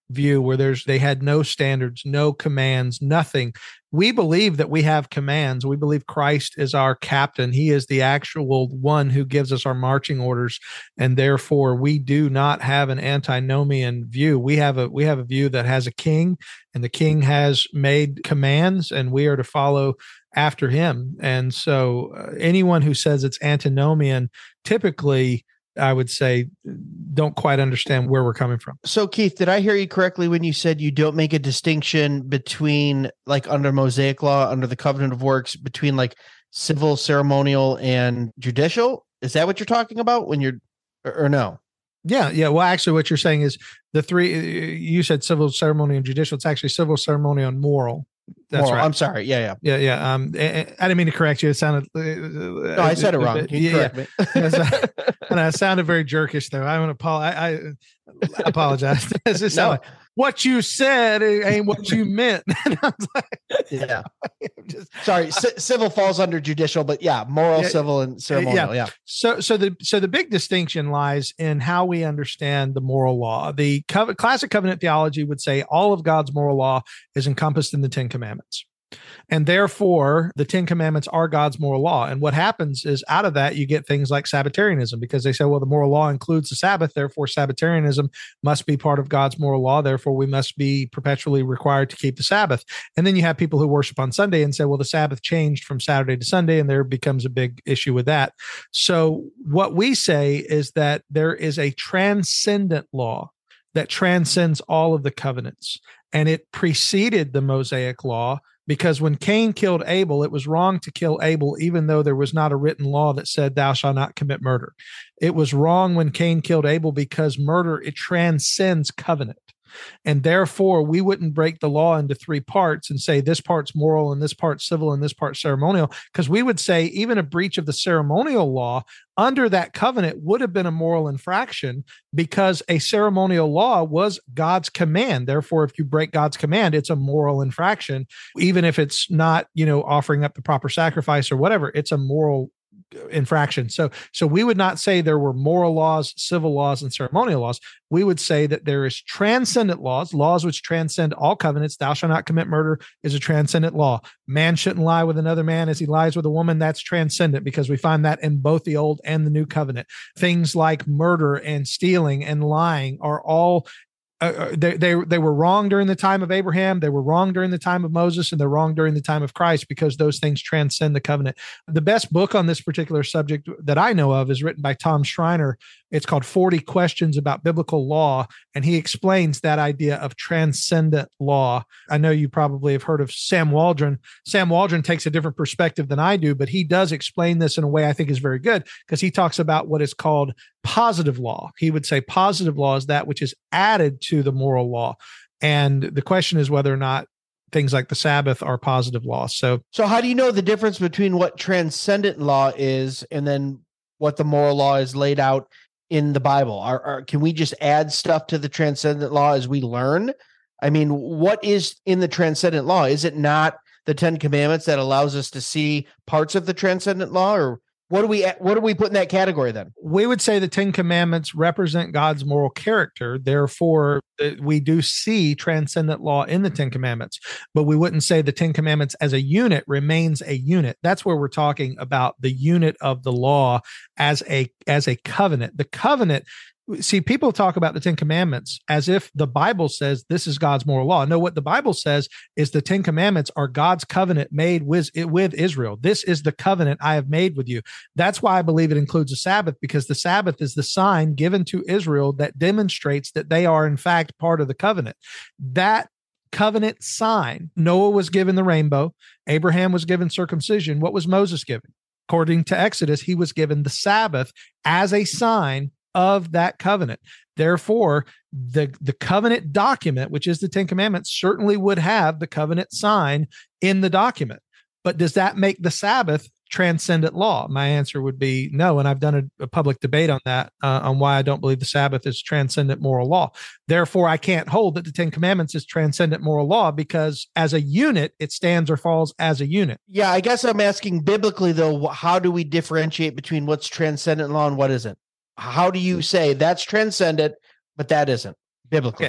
[SPEAKER 4] view where there's they had no standards, no commands, nothing. We believe that we have commands. We believe Christ is our captain. He is the actual one who gives us our marching orders, and therefore we do not have an antinomian view. We have a we have a view that has a king, and the king has made commands, and we are to follow after him. And so uh, anyone who says it's antinomian, typically, I would say, don't quite understand where we're coming from.
[SPEAKER 1] So, Keith, did I hear you correctly when you said you don't make a distinction between, like, under Mosaic law, under the covenant of works, between like civil, ceremonial, and judicial? Is that what you're talking about when you're, or, or no?
[SPEAKER 4] Yeah, yeah. Well, actually, what you're saying is the three, you said civil, ceremonial, and judicial. It's actually civil, ceremonial, and moral. That's
[SPEAKER 1] moral.
[SPEAKER 4] right.
[SPEAKER 1] I'm sorry. Yeah, yeah.
[SPEAKER 4] Yeah, yeah. Um, I, I didn't mean to correct you. It sounded. Uh, no,
[SPEAKER 1] I said it wrong. Can you
[SPEAKER 4] yeah,
[SPEAKER 1] correct
[SPEAKER 4] yeah.
[SPEAKER 1] me?
[SPEAKER 4] And I sounded very jerkish there. I want to apologize. I, I apologize. It's just
[SPEAKER 1] No.
[SPEAKER 4] like, what you said ain't what you meant. And I was like,
[SPEAKER 1] Yeah.
[SPEAKER 4] just,
[SPEAKER 1] Sorry, c- civil falls under judicial, but yeah, moral,
[SPEAKER 4] Yeah,
[SPEAKER 1] civil, and ceremonial. Yeah.
[SPEAKER 4] So, so the so the big distinction lies in how we understand the moral law. The co- classic covenant theology would say all of God's moral law is encompassed in the Ten Commandments. And therefore, the Ten Commandments are God's moral law. And what happens is out of that, you get things like Sabbatarianism, because they say, well, the moral law includes the Sabbath. Therefore, Sabbatarianism must be part of God's moral law. Therefore, we must be perpetually required to keep the Sabbath. And then you have people who worship on Sunday and say, well, the Sabbath changed from Saturday to Sunday, and there becomes a big issue with that. So what we say is that there is a transcendent law that transcends all of the covenants, and it preceded the Mosaic law. Because when Cain killed Abel, it was wrong to kill Abel, even though there was not a written law that said, thou shalt not commit murder. It was wrong when Cain killed Abel because murder, it transcends covenant. And therefore, we wouldn't break the law into three parts and say this part's moral and this part's civil and this part's ceremonial, because we would say even a breach of the ceremonial law under that covenant would have been a moral infraction, because a ceremonial law was God's command. Therefore, if you break God's command, it's a moral infraction, even if it's not, you know, offering up the proper sacrifice or whatever. It's a moral infraction. So, so we would not say there were moral laws, civil laws, and ceremonial laws. We would say that there is transcendent laws, laws which transcend all covenants. Thou shalt not commit murder is a transcendent law. Man shouldn't lie with another man as he lies with a woman. That's transcendent, because we find that in both the old and the new covenant. Things like murder and stealing and lying are all Uh, they, they they were wrong during the time of Abraham. They were wrong during the time of Moses, and they're wrong during the time of Christ, because those things transcend the covenant. The best book on this particular subject that I know of is written by Tom Schreiner. It's called forty Questions About Biblical Law, and he explains that idea of transcendent law. I know you probably have heard of Sam Waldron. Sam Waldron takes a different perspective than I do, but he does explain this in a way I think is very good, because he talks about what is called positive law. He would say positive law is that which is added to the moral law. And the question is whether or not things like the Sabbath are positive law. So,
[SPEAKER 1] So how do you know the difference between what transcendent law is and then what the moral law is laid out in the Bible? Are, are, can we just add stuff to the transcendent law as we learn? I mean, what is in the transcendent law? Is it not the Ten Commandments that allows us to see parts of the transcendent law, or what do we what do we put in that category then?
[SPEAKER 4] we would say the Ten Commandments represent God's moral character. Therefore, uh, we do see transcendent law in the Ten Commandments, but we wouldn't say the Ten Commandments as a unit remains a unit. That's where we're talking about the unit of the law as a as a covenant. The covenant. See, people talk about the Ten Commandments as if the Bible says this is God's moral law. No, what the Bible says is the Ten Commandments are God's covenant made with, with Israel. This is the covenant I have made with you. That's why I believe it includes the Sabbath, because the Sabbath is the sign given to Israel that demonstrates that they are, in fact, part of the covenant. That covenant sign, Noah was given the rainbow. Abraham was given circumcision. What was Moses given? According to Exodus, he was given the Sabbath as a sign of that covenant. Therefore, the, the covenant document, which is the Ten Commandments, certainly would have the covenant sign in the document. But does that make the Sabbath transcendent law? My answer would be no. And I've done a, a public debate on that, uh, on why I don't believe the Sabbath is transcendent moral law. Therefore, I can't hold that the Ten Commandments is transcendent moral law, because as a unit, it stands or falls as a unit.
[SPEAKER 1] Yeah, I guess I'm asking biblically, though, how do we differentiate between what's transcendent law and what isn't? How do you say that's transcendent, but that isn't biblically?
[SPEAKER 4] Okay.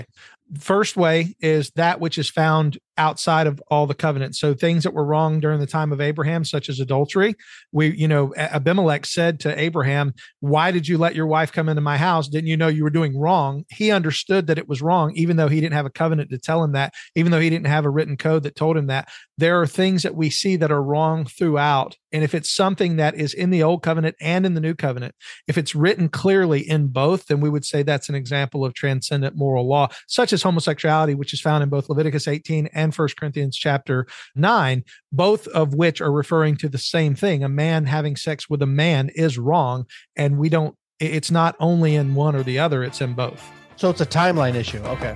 [SPEAKER 4] First way is that which is found outside of all the covenants. So things that were wrong during the time of Abraham, such as adultery. We, you know, Abimelech said to Abraham, why did you let your wife come into my house? Didn't you know you were doing wrong? He understood that it was wrong, even though he didn't have a covenant to tell him that, even though he didn't have a written code that told him that. There are things that we see that are wrong throughout. And if it's something that is in the old covenant and in the new covenant, if it's written clearly in both, then we would say that's an example of transcendent moral law, such as homosexuality, which is found in both Leviticus eighteen and First Corinthians chapter nine, both of which are referring to the same thing. A man having sex with a man is wrong. And we don't, it's not only in one or the other, it's in both.
[SPEAKER 1] So it's a timeline issue. Okay.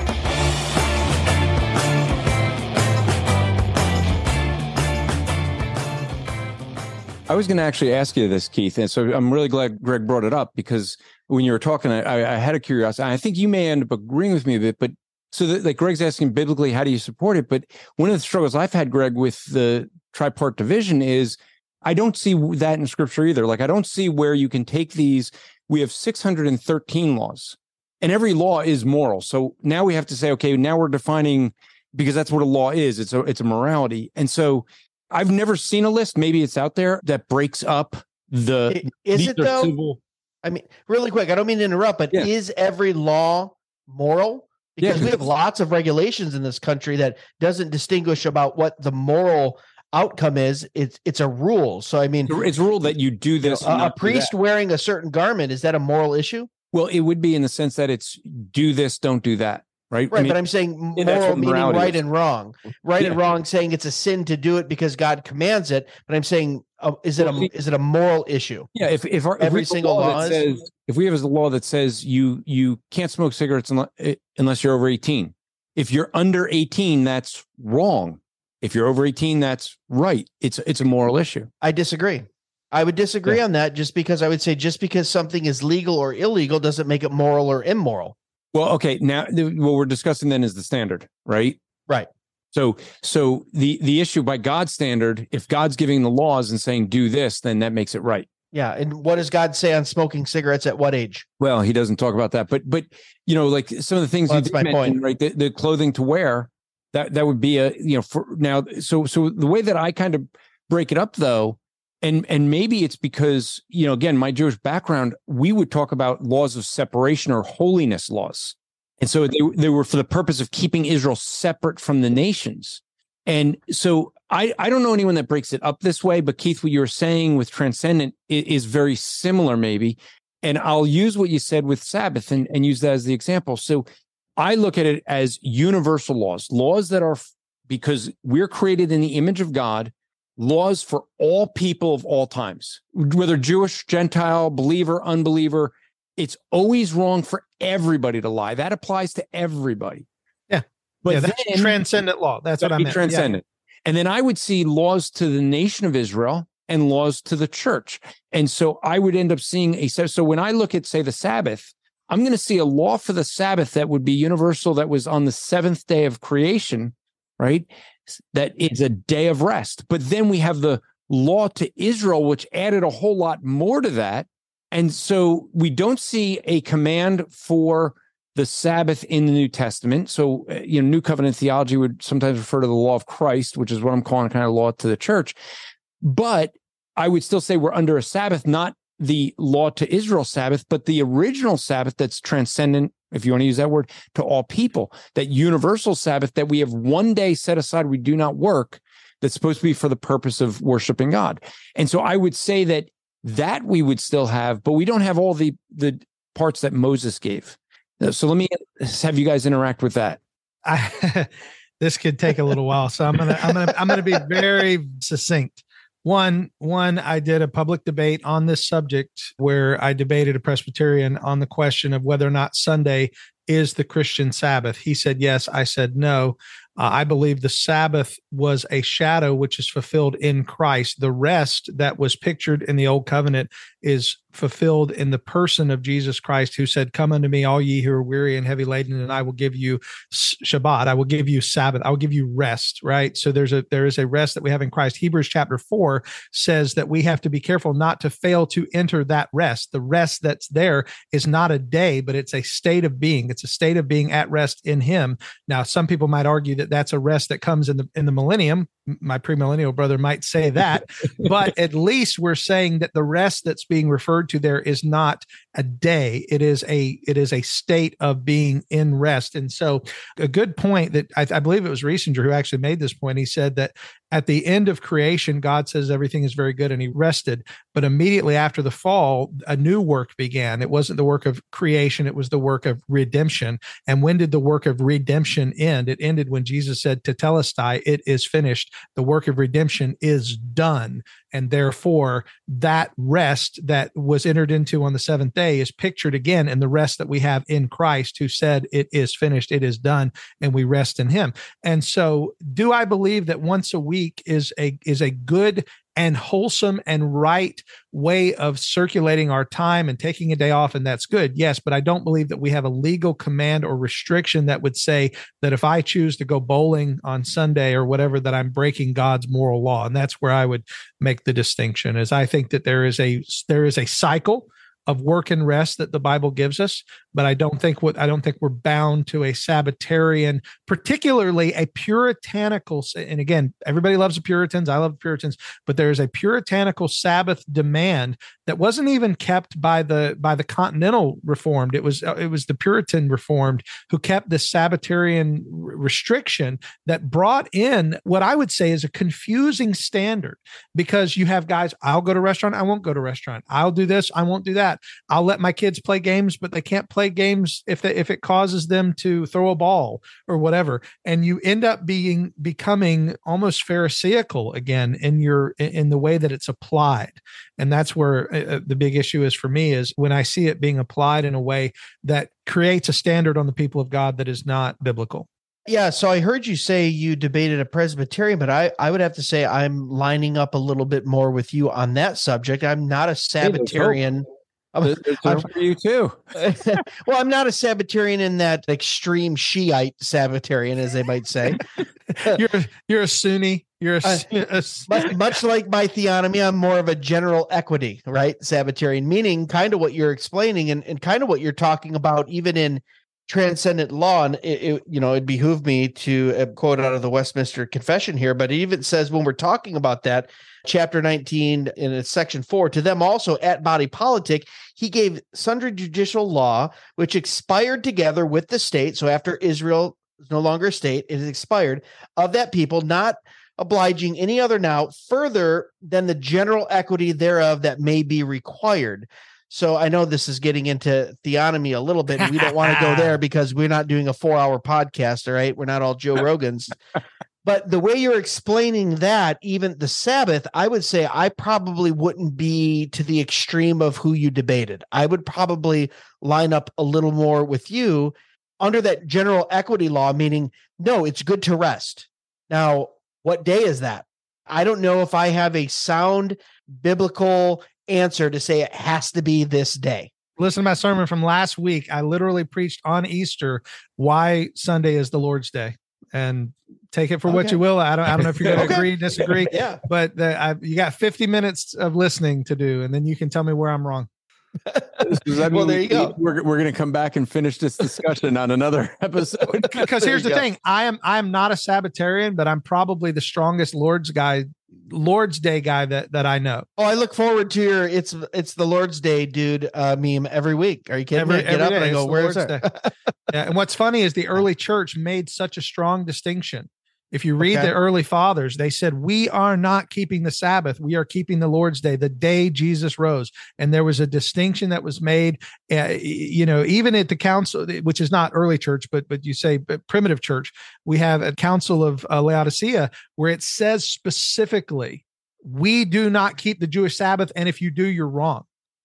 [SPEAKER 3] I was going to actually ask you this, Keith, and so I'm really glad Greg brought it up, because when you were talking, I, I had a curiosity. I think you may end up agreeing with me a bit, but so that, like Greg's asking biblically, how do you support it? But one of the struggles I've had, Greg, with the tripart division is I don't see that in Scripture either. Like I don't see where you can take these. We have six hundred thirteen laws, and every law is moral. So now we have to say, okay, now we're defining, because that's what a law is. It's a it's a morality, and so I've never seen a list, maybe it's out there, that breaks up the...
[SPEAKER 1] Is it though? Civil. I mean, really quick, I don't mean to interrupt, but yeah. Is every law moral? Because yeah, we have lots of regulations in this country that doesn't distinguish about what the moral outcome is. It's it's a rule. So, I mean...
[SPEAKER 3] It's a rule that you do this.
[SPEAKER 1] You know, a, a priest wearing a certain garment, is that a moral issue?
[SPEAKER 3] Well, it would be in the sense that it's do this, don't do that. Right,
[SPEAKER 1] right,
[SPEAKER 3] I mean,
[SPEAKER 1] but I'm saying moral meaning right is. and wrong. Right yeah. and wrong, saying it's a sin to do it because God commands it. But I'm saying, uh, is it a is it a moral issue?
[SPEAKER 3] Yeah, if if our,
[SPEAKER 1] every
[SPEAKER 3] if
[SPEAKER 1] single law, law
[SPEAKER 3] says, if we have a law that says you you can't smoke cigarettes unless, unless you're over eighteen. If you're under eighteen, that's wrong. If you're over eighteen, that's right. It's it's a moral issue.
[SPEAKER 1] I disagree. I would disagree yeah. on that, just because I would say just because something is legal or illegal doesn't make it moral or immoral.
[SPEAKER 3] Well, okay. Now, what we're discussing then is the standard, right?
[SPEAKER 1] Right.
[SPEAKER 3] So, so the the issue by God's standard, if God's giving the laws and saying do this, then that makes it right.
[SPEAKER 1] Yeah. And what does God say on smoking cigarettes at what age?
[SPEAKER 3] Well, he doesn't talk about that, but but you know, like some of the things
[SPEAKER 1] well,
[SPEAKER 3] you
[SPEAKER 1] that's my
[SPEAKER 3] mentioned,
[SPEAKER 1] point.
[SPEAKER 3] Right? The, the clothing to wear, that that would be a you know for now. So so the way that I kind of break it up, though. And and maybe it's because, you know, again, my Jewish background, we would talk about laws of separation or holiness laws. And so they, they were for the purpose of keeping Israel separate from the nations. And so I, I don't know anyone that breaks it up this way, but Keith, what you were saying with transcendent is, is very similar maybe. And I'll use what you said with Sabbath and, and use that as the example. So I look at it as universal laws, laws that are, because we're created in the image of God, laws for all people of all times, whether Jewish, Gentile, believer, unbeliever. It's always wrong for everybody to lie. That applies to everybody.
[SPEAKER 4] Yeah.
[SPEAKER 3] But
[SPEAKER 4] yeah, that's
[SPEAKER 3] then,
[SPEAKER 4] transcendent law. That's what I meant.
[SPEAKER 3] Transcendent. Yeah. And then I would see laws to the nation of Israel and laws to the church. And so I would end up seeing a, so when I look at, say, the Sabbath, I'm going to see a law for the Sabbath that would be universal, that was on the seventh day of creation, right? That is a day of rest. But then we have the law to Israel, which added a whole lot more to that. And so we don't see a command for the Sabbath in the New Testament. So, you know, New Covenant theology would sometimes refer to the law of Christ, which is what I'm calling kind of law to the church. But I would still say we're under a Sabbath, not the law to Israel Sabbath, but the original Sabbath that's transcendent, if you want to use that word, to all people, that universal Sabbath that we have one day set aside, we do not work, that's supposed to be for the purpose of worshiping God. And so I would say that that we would still have, but we don't have all the, the parts that Moses gave. So let me have you guys interact with that.
[SPEAKER 4] I, this could take a little while, so I'm gonna I'm gonna I'm gonna be very succinct. One, one, I did a public debate on this subject where I debated a Presbyterian on the question of whether or not Sunday is the Christian Sabbath. He said yes. I said no. Uh, I believe the Sabbath was a shadow which is fulfilled in Christ. The rest that was pictured in the Old Covenant is fulfilled in the person of Jesus Christ, who said, "Come unto me, all ye who are weary and heavy laden, and I will give you Shabbat. I will give you Sabbath. I will give you rest." Right. So there's a there is a rest that we have in Christ. Hebrews chapter four says that we have to be careful not to fail to enter that rest. The rest that's there is not a day, but it's a state of being. It's a state of being at rest in Him. Now, some people might argue that that's a rest that comes in the in the millennium. My premillennial brother might say that, but at least we're saying that the rest that's being referred to there is not a day. It is a it is a state of being in rest. And so, a good point that I, I believe it was Riesinger who actually made this point. He said that at the end of creation, God says everything is very good and He rested. But immediately after the fall, a new work began. It wasn't the work of creation, it was the work of redemption. And when did the work of redemption end? It ended when Jesus said, "Tetelestai, it is finished." The work of redemption is done. And therefore, that rest that was entered into on the seventh day is pictured again in the rest that we have in Christ, who said, "It is finished, it is done," and we rest in Him. And so, do I believe that once a week is a is a good and wholesome and right way of circulating our time and taking a day off, and that's good? Yes, but I don't believe that we have a legal command or restriction that would say that if I choose to go bowling on Sunday or whatever, that I'm breaking God's moral law. And that's where I would make the distinction. Is I think that there is a there is a cycle of work and rest that the Bible gives us, but I don't think what I don't think we're bound to a Sabbatarian, particularly a puritanical. And again, everybody loves the Puritans. I love the Puritans, but there is a puritanical Sabbath demand that wasn't even kept by the by the Continental Reformed. It was it was the Puritan Reformed who kept this Sabbatarian restriction that brought in what I would say is a confusing standard, because you have guys, I'll go to a restaurant, I won't go to a restaurant. I'll do this, I won't do that. I'll let my kids play games, but they can't play games if they, if it causes them to throw a ball or whatever. And you end up being becoming almost Pharisaical again in your in the way that it's applied. And that's where uh, the big issue is for me, is when I see it being applied in a way that creates a standard on the people of God that is not biblical.
[SPEAKER 1] Yeah, so I heard you say you debated a Presbyterian, but I, I would have to say I'm lining up a little bit more with you on that subject. I'm not a Sabbatarian.
[SPEAKER 3] I'm, I'm for you too.
[SPEAKER 1] Well, I'm not a Sabbatarian in that extreme Shiite Sabbatarian, as they might say.
[SPEAKER 4] you're you're a Sunni. You're a,
[SPEAKER 1] uh,
[SPEAKER 4] a
[SPEAKER 1] much, much like my theonomy, I'm more of a general equity, right? Sabbatarian, meaning kind of what you're explaining and, and kind of what you're talking about, even in transcendent law. And it, it, you know, it behooved me to quote out of the Westminster Confession here, but it even says when we're talking about that, chapter nineteen in its section four, to them also at body politic, he gave sundry judicial law, which expired together with the state. So after Israel is no longer a state, it is expired of that people, not obliging any other now further than the general equity thereof that may be required. So I know this is getting into theonomy a little bit, and we don't want to go there because we're not doing a four hour podcast. All right. We're not all Joe Rogans. But the way you're explaining that, even the Sabbath, I would say I probably wouldn't be to the extreme of who you debated. I would probably line up a little more with you under that general equity law, meaning, no, it's good to rest. Now, what day is that? I don't know if I have a sound biblical answer to say it has to be this day.
[SPEAKER 4] Listen to my sermon from last week. I literally preached on Easter why Sunday is the Lord's Day. And take it for okay. what you will. I don't. I don't know if you're going to okay. agree, disagree.
[SPEAKER 1] Yeah.
[SPEAKER 4] But the, I, you got fifty minutes of listening to do, and then you can tell me where I'm wrong.
[SPEAKER 3] Does that
[SPEAKER 1] well,
[SPEAKER 3] mean
[SPEAKER 1] there you go.
[SPEAKER 3] We're we're going to come back and finish this discussion on another episode.
[SPEAKER 4] Because here's the go. thing: I am I am not a Sabbatarian, but I'm probably the strongest Lord's guy, Lord's Day guy that that I know.
[SPEAKER 1] Oh, I look forward to your it's it's the Lord's Day, dude. Uh, meme every week. Are you kidding
[SPEAKER 4] every,
[SPEAKER 1] me? I get up and I go, where's that?
[SPEAKER 4] Yeah, and what's funny is the early church made such a strong distinction. If you read okay. the early fathers, they said, we are not keeping the Sabbath. We are keeping the Lord's Day, the day Jesus rose. And there was a distinction that was made, uh, you know, even at the council, which is not early church, but but you say but primitive church, we have a council of uh, Laodicea where it says specifically, we do not keep the Jewish Sabbath. And if you do, you're wrong.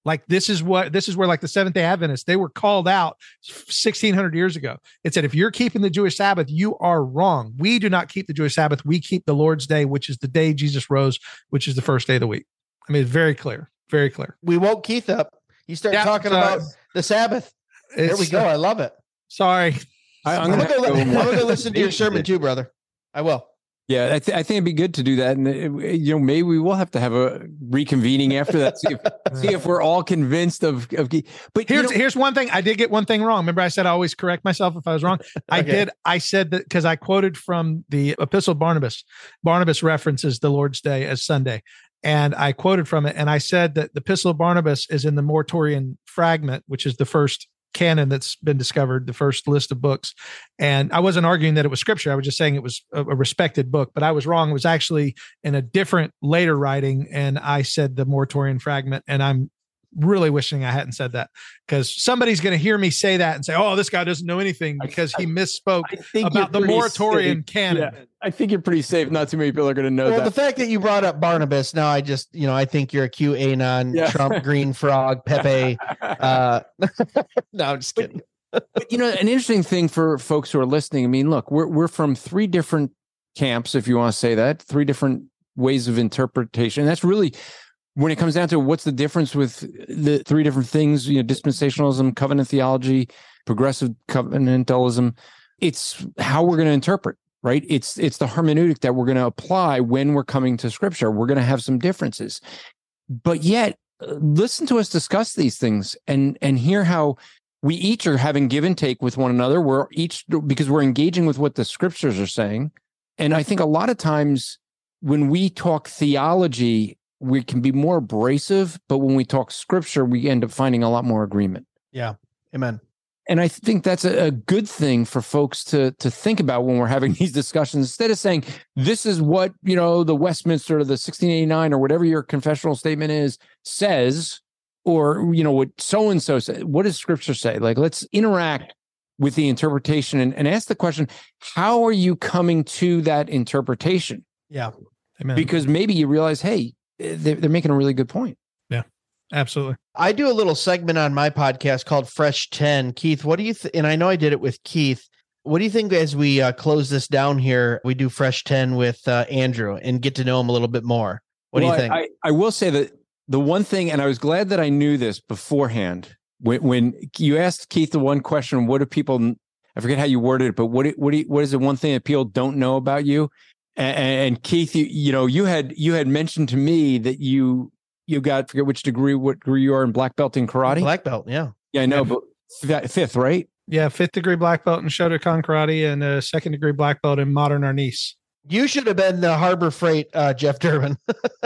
[SPEAKER 4] Like this is what, this is where like the Seventh-day Adventists, they were called out sixteen hundred years ago. It said, if you're keeping the Jewish Sabbath, you are wrong. We do not keep the Jewish Sabbath. We keep the Lord's Day, which is the day Jesus rose, which is the first day of the week. I mean, it's very clear, very clear.
[SPEAKER 1] We woke Keith up. You start
[SPEAKER 4] Yeah,
[SPEAKER 1] talking
[SPEAKER 4] so-
[SPEAKER 1] about the Sabbath. There we
[SPEAKER 4] It's-
[SPEAKER 1] go. I love it.
[SPEAKER 4] Sorry.
[SPEAKER 3] I,
[SPEAKER 1] I'm
[SPEAKER 3] I'm
[SPEAKER 1] gonna,
[SPEAKER 3] gonna,
[SPEAKER 1] go,
[SPEAKER 3] go
[SPEAKER 1] I'm
[SPEAKER 3] more-
[SPEAKER 1] gonna go listen to your sermon too, brother. I will.
[SPEAKER 3] Yeah, I, th- I think it'd be good to do that, and uh, you know, maybe we will have to have a reconvening after that. See if, see if we're all convinced of. of but you
[SPEAKER 4] Here's
[SPEAKER 3] know,
[SPEAKER 4] here's one thing. I did get one thing wrong. Remember, I said I always correct myself if I was wrong. I
[SPEAKER 1] Okay.
[SPEAKER 4] did. I said that because I quoted from the Epistle of Barnabas. Barnabas references the Lord's Day as Sunday, and I quoted from it. And I said that the Epistle of Barnabas is in the Muratorian fragment, which is the first canon that's been discovered, the first list of books. And I wasn't arguing that it was scripture. I was just saying it was a, a respected book, but I was wrong. It was actually in a different later writing. And I said the Muratorian fragment, and I'm really wishing I hadn't said that, because somebody's going to hear me say that and say, oh, this guy doesn't know anything because he misspoke
[SPEAKER 3] I think
[SPEAKER 4] about the
[SPEAKER 3] you're pretty
[SPEAKER 4] Muratorian
[SPEAKER 3] safe.
[SPEAKER 4] canon.
[SPEAKER 3] Yeah, I think you're pretty safe. Not too many people are going to know
[SPEAKER 1] Well,
[SPEAKER 3] that.
[SPEAKER 1] the fact that you brought up Barnabas, now I just, you know, I think you're a QAnon,
[SPEAKER 3] Yeah.
[SPEAKER 1] Trump, Green Frog, Pepe. Uh, no, I'm just kidding.
[SPEAKER 3] But, you know, an interesting thing for folks who are listening. I mean, look, we're we're from three different camps, if you want to say that, three different ways of interpretation. And that's really, when it comes down to what's the difference with the three different things, you know, dispensationalism, covenant theology, progressive covenantalism, it's how we're going to interpret, right? It's it's the hermeneutic that we're going to apply when we're coming to Scripture. We're going to have some differences, but yet uh, listen to us discuss these things and and hear how we each are having give and take with one another. We're each, because we're engaging with what the Scriptures are saying. And I think a lot of times when we talk theology, we can be more abrasive, but when we talk Scripture, we end up finding a lot more agreement.
[SPEAKER 1] Yeah. Amen.
[SPEAKER 3] And I think that's a, a good thing for folks to to think about when we're having these discussions. Instead of saying, this is what, you know, the Westminster, the sixteen eighty-nine, or whatever your confessional statement is, says, or, you know, what so-and-so said, what does Scripture say? Like, let's interact with the interpretation and, and ask the question, how are you coming to that interpretation?
[SPEAKER 1] Yeah.
[SPEAKER 4] Amen.
[SPEAKER 3] Because maybe you realize, hey, they're, they're making a really good point.
[SPEAKER 4] Absolutely.
[SPEAKER 1] I do a little segment on my podcast called Fresh ten. Keith, what do you think? And I know I did it with Keith. What do you think as we uh, close this down here, we do Fresh ten with uh, Andrew and get to know him a little bit more? What
[SPEAKER 3] Well,
[SPEAKER 1] do you think?
[SPEAKER 3] I, I, I will say that the one thing, and I was glad that I knew this beforehand, when, when you asked Keith the one question, what do people, I forget how you worded it, but what what do you, what is the one thing that people don't know about you? And, and Keith, you, you know, you had you had mentioned to me that you you got, I forget which degree, what degree you are in black belt in karate.
[SPEAKER 1] Black belt, yeah.
[SPEAKER 3] Yeah, I know, but f- fifth, right?
[SPEAKER 4] Yeah. Fifth degree black belt in Shotokan karate and a second degree black belt in modern arnis.
[SPEAKER 1] You should have been the Harbor Freight uh, Jeff Durbin.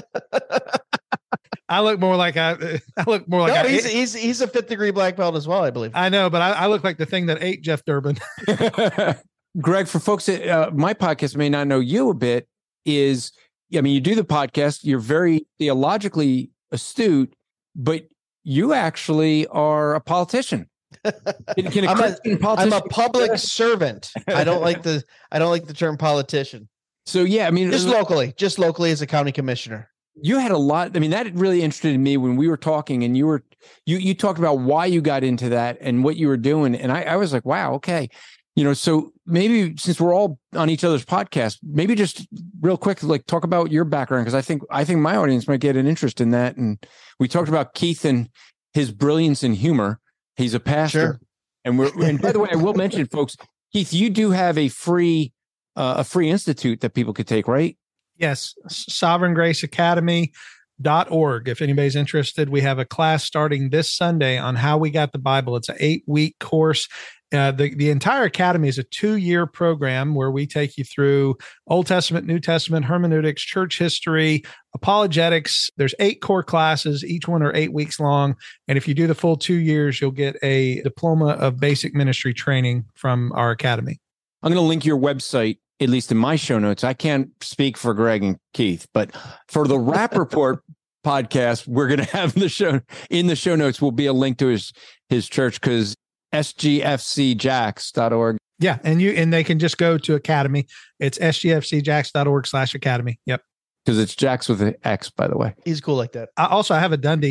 [SPEAKER 4] I look more like I, I look more like
[SPEAKER 1] no,
[SPEAKER 4] I,
[SPEAKER 1] he's, he's he's a fifth degree black belt as well, I believe.
[SPEAKER 4] I know, but I, I look like the thing that ate Jeff Durbin.
[SPEAKER 3] Greg, for folks that uh, my podcast may not know you a bit, is, I mean, you do the podcast, you're very theologically astute, but you actually are a politician. Can, can a
[SPEAKER 1] I'm, a,
[SPEAKER 3] Christian politician
[SPEAKER 1] I'm a public servant. I don't like the I don't like the term politician.
[SPEAKER 3] So yeah, I mean,
[SPEAKER 1] Just locally, just locally as a county commissioner.
[SPEAKER 3] you had a lot. I mean, that really interested me when we were talking, and you were you you talked about why you got into that and what you were doing, and I, I was like, wow, okay, you know. So maybe since we're all on each other's podcast, maybe just real quick, like talk about your background, because I think I think my audience might get an interest in that. And we talked about Keith and his brilliance and humor. He's a pastor,
[SPEAKER 1] Sure.
[SPEAKER 3] and we're and by the way, I will mention, folks, Keith, you do have a free uh, a free institute that people could take, right?
[SPEAKER 4] Yes, sovereign grace academy dot org. If anybody's interested, we have a class starting this Sunday on how we got the Bible. It's an eight week course. Uh, the, the entire academy is a two year program where we take you through Old Testament, New Testament, hermeneutics, church history, apologetics. There's eight core classes. Each one are eight weeks long. And if you do the full two years, you'll get a diploma of basic ministry training from our academy.
[SPEAKER 3] I'm going to link your website, at least in my show notes. I can't speak for Greg and Keith, but for the Rap Report podcast, we're going to have the show in the show notes will be a link to his his church, because S G F C Jax dot org.
[SPEAKER 4] Yeah. And you, and they can just go to academy. It's S G F C Jax dot org slash academy. Yep.
[SPEAKER 3] Because it's Jax with an X, by the way.
[SPEAKER 1] He's cool like that.
[SPEAKER 4] I also I have a Dundee.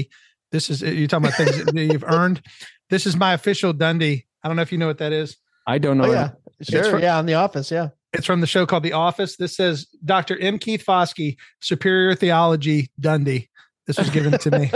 [SPEAKER 4] This is, you're talking about things that you've earned. This is my official Dundie. I don't know if you know what that is.
[SPEAKER 3] I don't know.
[SPEAKER 1] Oh, yeah. Sure.
[SPEAKER 4] from-
[SPEAKER 1] yeah. On The Office. Yeah.
[SPEAKER 4] It's from the show called The Office. This says Doctor M. Keith Foskey, Superior Theology, Dundee. This was given to me.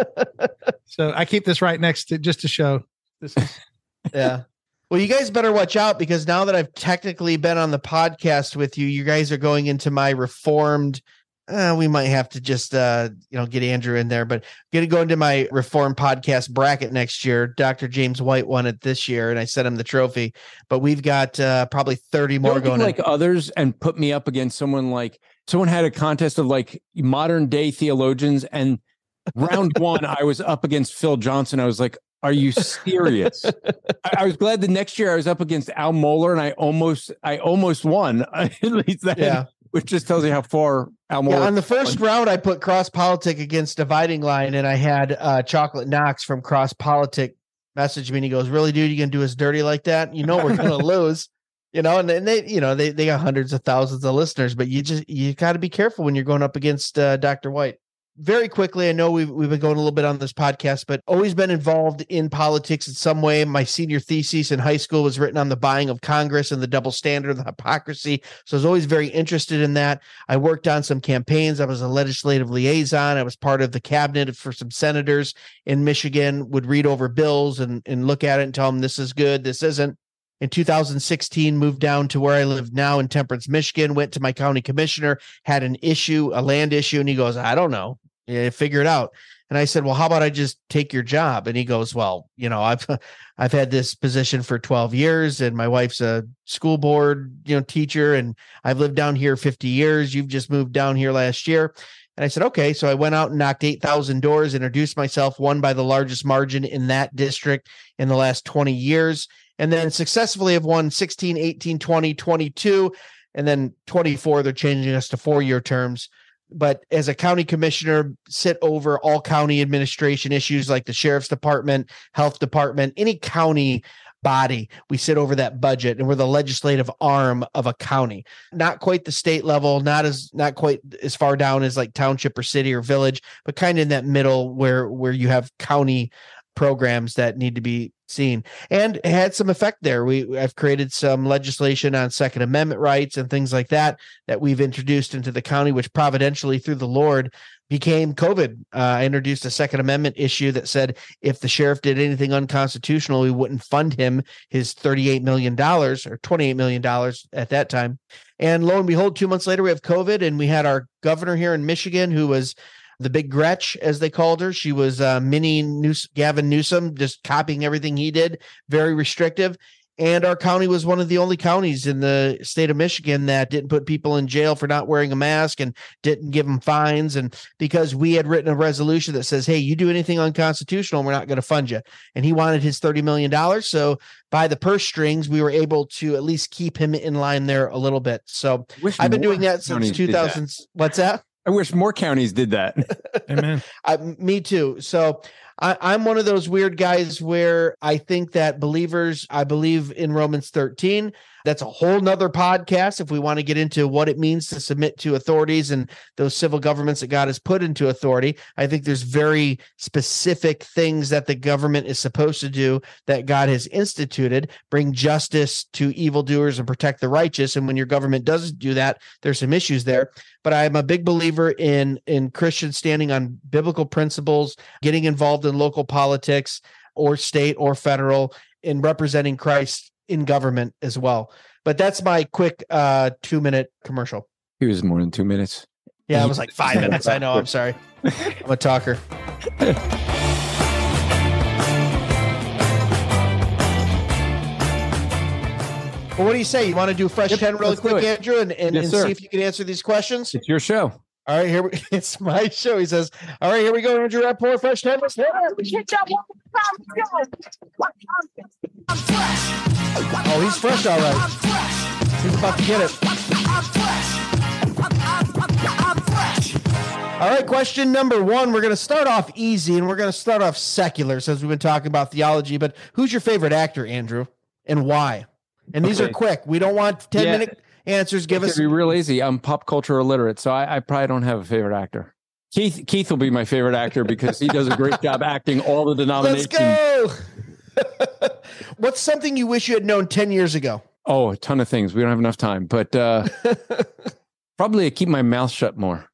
[SPEAKER 4] So I keep this right next to just to show. This is
[SPEAKER 1] Yeah. Well, you guys better watch out, because now that I've technically been on the podcast with you, you guys are going into my reformed. Uh, we might have to just, uh, you know, get Andrew in there, but going to go into my reformed podcast bracket next year. Doctor James White won it this year, and I sent him the trophy. But we've got uh, probably thirty more
[SPEAKER 3] Don't
[SPEAKER 1] going.
[SPEAKER 3] like in. Others and put me up against someone like someone had a contest of like modern day theologians, and round one I was up against Phil Johnson. I was like, are you serious? I, I was glad the next year I was up against Al Mohler, and I almost, I almost won. At least that,
[SPEAKER 1] Yeah.
[SPEAKER 3] which just tells you how far Al Mohler.
[SPEAKER 1] Yeah, on the first round, I put Cross Politic against Dividing Line, and I had uh, Chocolate Knox from Cross Politic message me, and he goes, "Really, dude? You gonna do us dirty like that? You know we're gonna lose." You know, and, and they, you know, they they got hundreds of thousands of listeners, but you just you got to be careful when you're going up against uh, Doctor White. Very quickly, I know we've we've been going a little bit on this podcast, but always been involved in politics in some way. My senior thesis in high school was written on the buying of Congress and the double standard, the hypocrisy. So I was always very interested in that. I worked on some campaigns. I was a legislative liaison. I was part of the cabinet for some senators in Michigan, would read over bills and, and look at it and tell them this is good, this isn't. In two thousand sixteen, moved down to where I live now in Temperance, Michigan, went to my county commissioner, had an issue, a land issue, and he goes, I don't know. Yeah, figure it out. And I said, well, how about I just take your job? And he goes, well, you know, I've I've had this position for twelve years, and my wife's a school board, you know, teacher, and I've lived down here fifty years. You've just moved down here last year. And I said, okay. So I went out and knocked eight thousand doors, introduced myself, won by the largest margin in that district in the last twenty years, and then successfully have won sixteen, eighteen, twenty, twenty-two, and then twenty-four. They're changing us to four-year terms. But as a county commissioner, sit over all county administration issues like the sheriff's department, health department, any county body. We sit over that budget, and we're the legislative arm of a county. Not quite the state level, not as not quite as far down as like township or city or village, but kind of in that middle where where you have county programs that need to be seen, and it had some effect there. We I've created some legislation on Second Amendment rights and things like that that we've introduced into the county, which providentially through the Lord became COVID. Uh, I introduced a Second Amendment issue that said if the sheriff did anything unconstitutional, we wouldn't fund him his thirty-eight million dollars or twenty-eight million dollars at that time. And lo and behold, two months later, we have COVID, and we had our governor here in Michigan who was the big Gretch, as they called her. She was uh, mini News- Gavin Newsom, just copying everything he did, very restrictive. And our county was one of the only counties in the state of Michigan that didn't put people in jail for not wearing a mask and didn't give them fines. And because we had written a resolution that says, hey, you do anything unconstitutional, we're not going to fund you. And he wanted his thirty million dollars. So by the purse strings, we were able to at least keep him in line there a little bit. So I've been doing that since two thousand. What's that?
[SPEAKER 3] I wish more counties did that.
[SPEAKER 4] Amen.
[SPEAKER 1] I, me too. So I, I'm one of those weird guys where I think that believers, I believe in Romans thirteen. That's a whole nother podcast if we want to get into what it means to submit to authorities and those civil governments that God has put into authority. I think there's very specific things that the government is supposed to do that God has instituted, bring justice to evildoers and protect the righteous. And when your government doesn't do that, there's some issues there. But I'm a big believer in, in Christians standing on biblical principles, getting involved in local politics or state or federal, in representing Christ in government as well. But that's my quick uh, two minute commercial.
[SPEAKER 3] He was more than two minutes.
[SPEAKER 1] Yeah, it was like five minutes. I know. I'm sorry. I'm a talker. Well, what do you say? You want to do Fresh
[SPEAKER 3] Yep,
[SPEAKER 1] ten really
[SPEAKER 3] let's do
[SPEAKER 1] quick,
[SPEAKER 3] it.
[SPEAKER 1] Andrew, and, and,
[SPEAKER 3] Yes,
[SPEAKER 1] and
[SPEAKER 3] sir.
[SPEAKER 1] see if you can answer these questions?
[SPEAKER 3] It's your show.
[SPEAKER 1] All right, here we, it's my show. He says, all right, here we go, Andrew Rapport, Fresh ten. Let's go. Oh, he's fresh, all right. He's about to get it. All right, question number one. We're going to start off easy, and we're going to start off secular since we've been talking about theology. But who's your favorite actor, Andrew, and why? And these
[SPEAKER 3] Okay.
[SPEAKER 1] are quick. We don't want ten
[SPEAKER 3] Yeah.
[SPEAKER 1] minute answers. Give
[SPEAKER 3] It's
[SPEAKER 1] us.
[SPEAKER 3] gonna be real easy. I'm pop culture illiterate, so I, I probably don't have a favorite actor. Keith Keith will be my favorite actor because he does a great job acting all the denominations.
[SPEAKER 1] Let's go. What's something you wish you had known ten years ago?
[SPEAKER 3] Oh, a ton of things. We don't have enough time, but uh, probably keep my mouth shut more.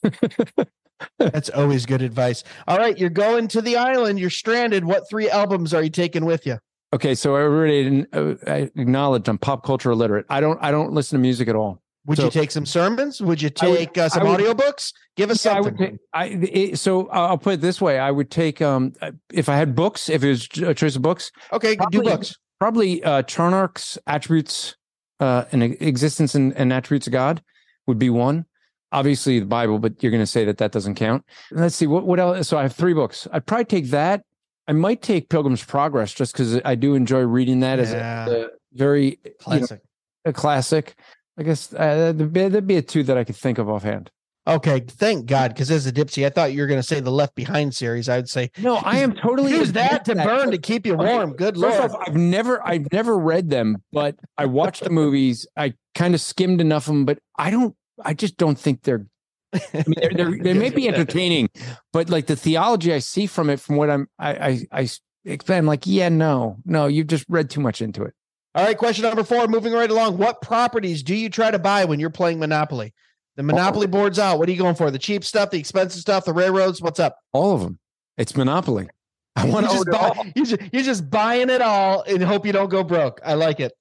[SPEAKER 1] That's always good advice. All right, you're going to the island. You're stranded. What three albums are you taking with you?
[SPEAKER 3] Okay, so I already uh, I acknowledged I'm pop culture illiterate. I don't I don't listen to music at all.
[SPEAKER 1] Would
[SPEAKER 3] so,
[SPEAKER 1] you take some sermons? Would you take
[SPEAKER 3] would,
[SPEAKER 1] uh, some
[SPEAKER 3] would,
[SPEAKER 1] audiobooks? Give us
[SPEAKER 3] yeah,
[SPEAKER 1] something.
[SPEAKER 3] I would take, I, it, so I'll put it this way. I would take, um, if I had books, if it was a choice of books.
[SPEAKER 1] Okay,
[SPEAKER 3] probably,
[SPEAKER 1] do books.
[SPEAKER 3] Probably uh, Charnock's Attributes uh, and Existence and, and Attributes of God would be one. Obviously the Bible, but you're going to say that that doesn't count. Let's see, what, what else? So I have three books. I'd probably take that. I might take Pilgrim's Progress just because I do enjoy reading that
[SPEAKER 1] yeah.
[SPEAKER 3] as a, a very
[SPEAKER 1] classic.
[SPEAKER 3] You know, a classic. I guess uh, there'd, be, there'd be a two that I could think of offhand.
[SPEAKER 1] Okay, thank God, because as a dipsy, I thought you were going to say the Left Behind series. I would say
[SPEAKER 3] no. I am totally
[SPEAKER 1] use that to
[SPEAKER 3] that.
[SPEAKER 1] burn to keep you warm.
[SPEAKER 3] Okay.
[SPEAKER 1] Good
[SPEAKER 3] First
[SPEAKER 1] Lord!
[SPEAKER 3] off, I've never, I've never read them, but I watched the movies. I kind of skimmed enough of them, but I don't. I just don't think they're. I mean, they're, they're, they may be entertaining, but like the theology I see from it, from what I'm, I, I, I explain, I'm like, yeah, no, no, you've just read too much into it.
[SPEAKER 1] All right, question number four. Moving right along. What properties do you try to buy when you're playing Monopoly? The Monopoly board's out. What are you going for? The cheap stuff, the expensive stuff, the railroads? What's up?
[SPEAKER 3] All of them. It's Monopoly. I want to
[SPEAKER 1] just buy, you're, just, you're just buying it all and hope you don't go broke. I like it.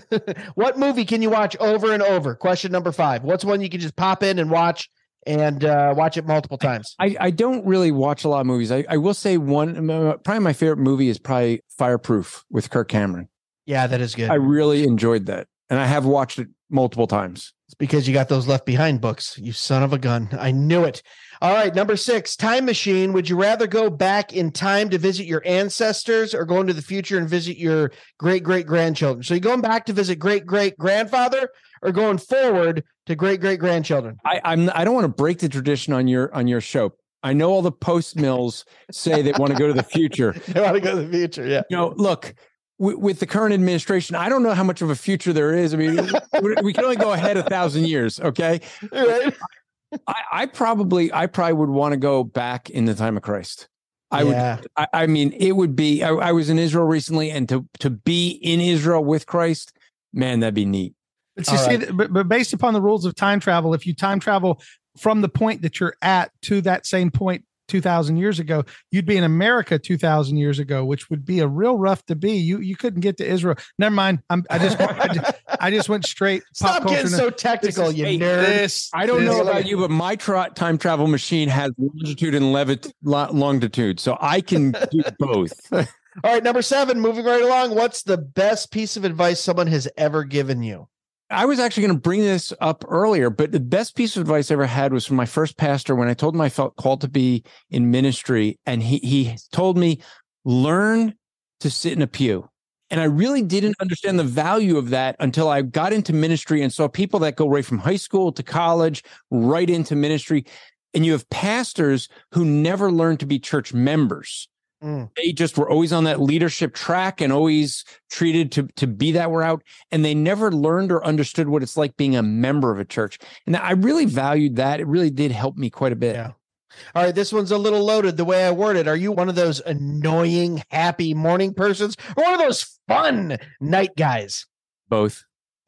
[SPEAKER 1] What movie can you watch over and over? Question number five. What's one you can just pop in and watch and uh, watch it multiple times?
[SPEAKER 3] I, I don't really watch a lot of movies. I, I will say one, probably my favorite movie is probably Fireproof with Kirk Cameron.
[SPEAKER 1] Yeah, that is good.
[SPEAKER 3] I really enjoyed that. And I have watched it multiple times.
[SPEAKER 1] It's because you got those Left Behind books, you son of a gun. I knew it. All right, number six, time machine. Would you rather go back in time to visit your ancestors or go into the future and visit your great-great-grandchildren? So you're going back to visit great-great-grandfather or going forward to great-great-grandchildren?
[SPEAKER 3] I, I'm, I don't want to break the tradition on your on your show. I know all the post mills say they want to go to the future.
[SPEAKER 1] They want to go to the future, yeah.
[SPEAKER 3] You know, look, w- with the current administration, I don't know how much of a future there is. I mean, we can only go ahead a thousand years, okay?
[SPEAKER 1] Right.
[SPEAKER 3] I, I probably, I probably would want to go back in the time of Christ. I
[SPEAKER 1] yeah.
[SPEAKER 3] would. I, I mean, it would be. I, I was in Israel recently, and to to be in Israel with Christ, man, that'd be neat.
[SPEAKER 4] But you see, right. but, but based upon the rules of time travel, if you time travel from the point that you're at to that same point two thousand years ago, you'd be in America two thousand years ago, which would be a real rough to be. You you couldn't get to Israel. Never mind. I'm, I just I just, I just went straight.
[SPEAKER 1] Stop getting so technical, you
[SPEAKER 3] hey,
[SPEAKER 1] nerd.
[SPEAKER 3] This, I don't know about you, but my tra- time travel machine has longitude and levit- longitude, so I can do both.
[SPEAKER 1] All right, number seven, moving right along. What's the best piece of advice someone has ever given you?
[SPEAKER 3] I was actually going to bring this up earlier, but the best piece of advice I ever had was from my first pastor when I told him I felt called to be in ministry. And he, he told me, learn to sit in a pew. And I really didn't understand the value of that until I got into ministry and saw people that go right from high school to college, right into ministry. And you have pastors who never learned to be church members. Mm. They just were always on that leadership track and always treated to, to be that route. And they never learned or understood what it's like being a member of a church. And I really valued that. It really did help me quite a bit.
[SPEAKER 1] Yeah. All right. This one's a little loaded the way I worded. Are you one of those annoying, happy morning persons or one of those fun night guys?
[SPEAKER 3] Both.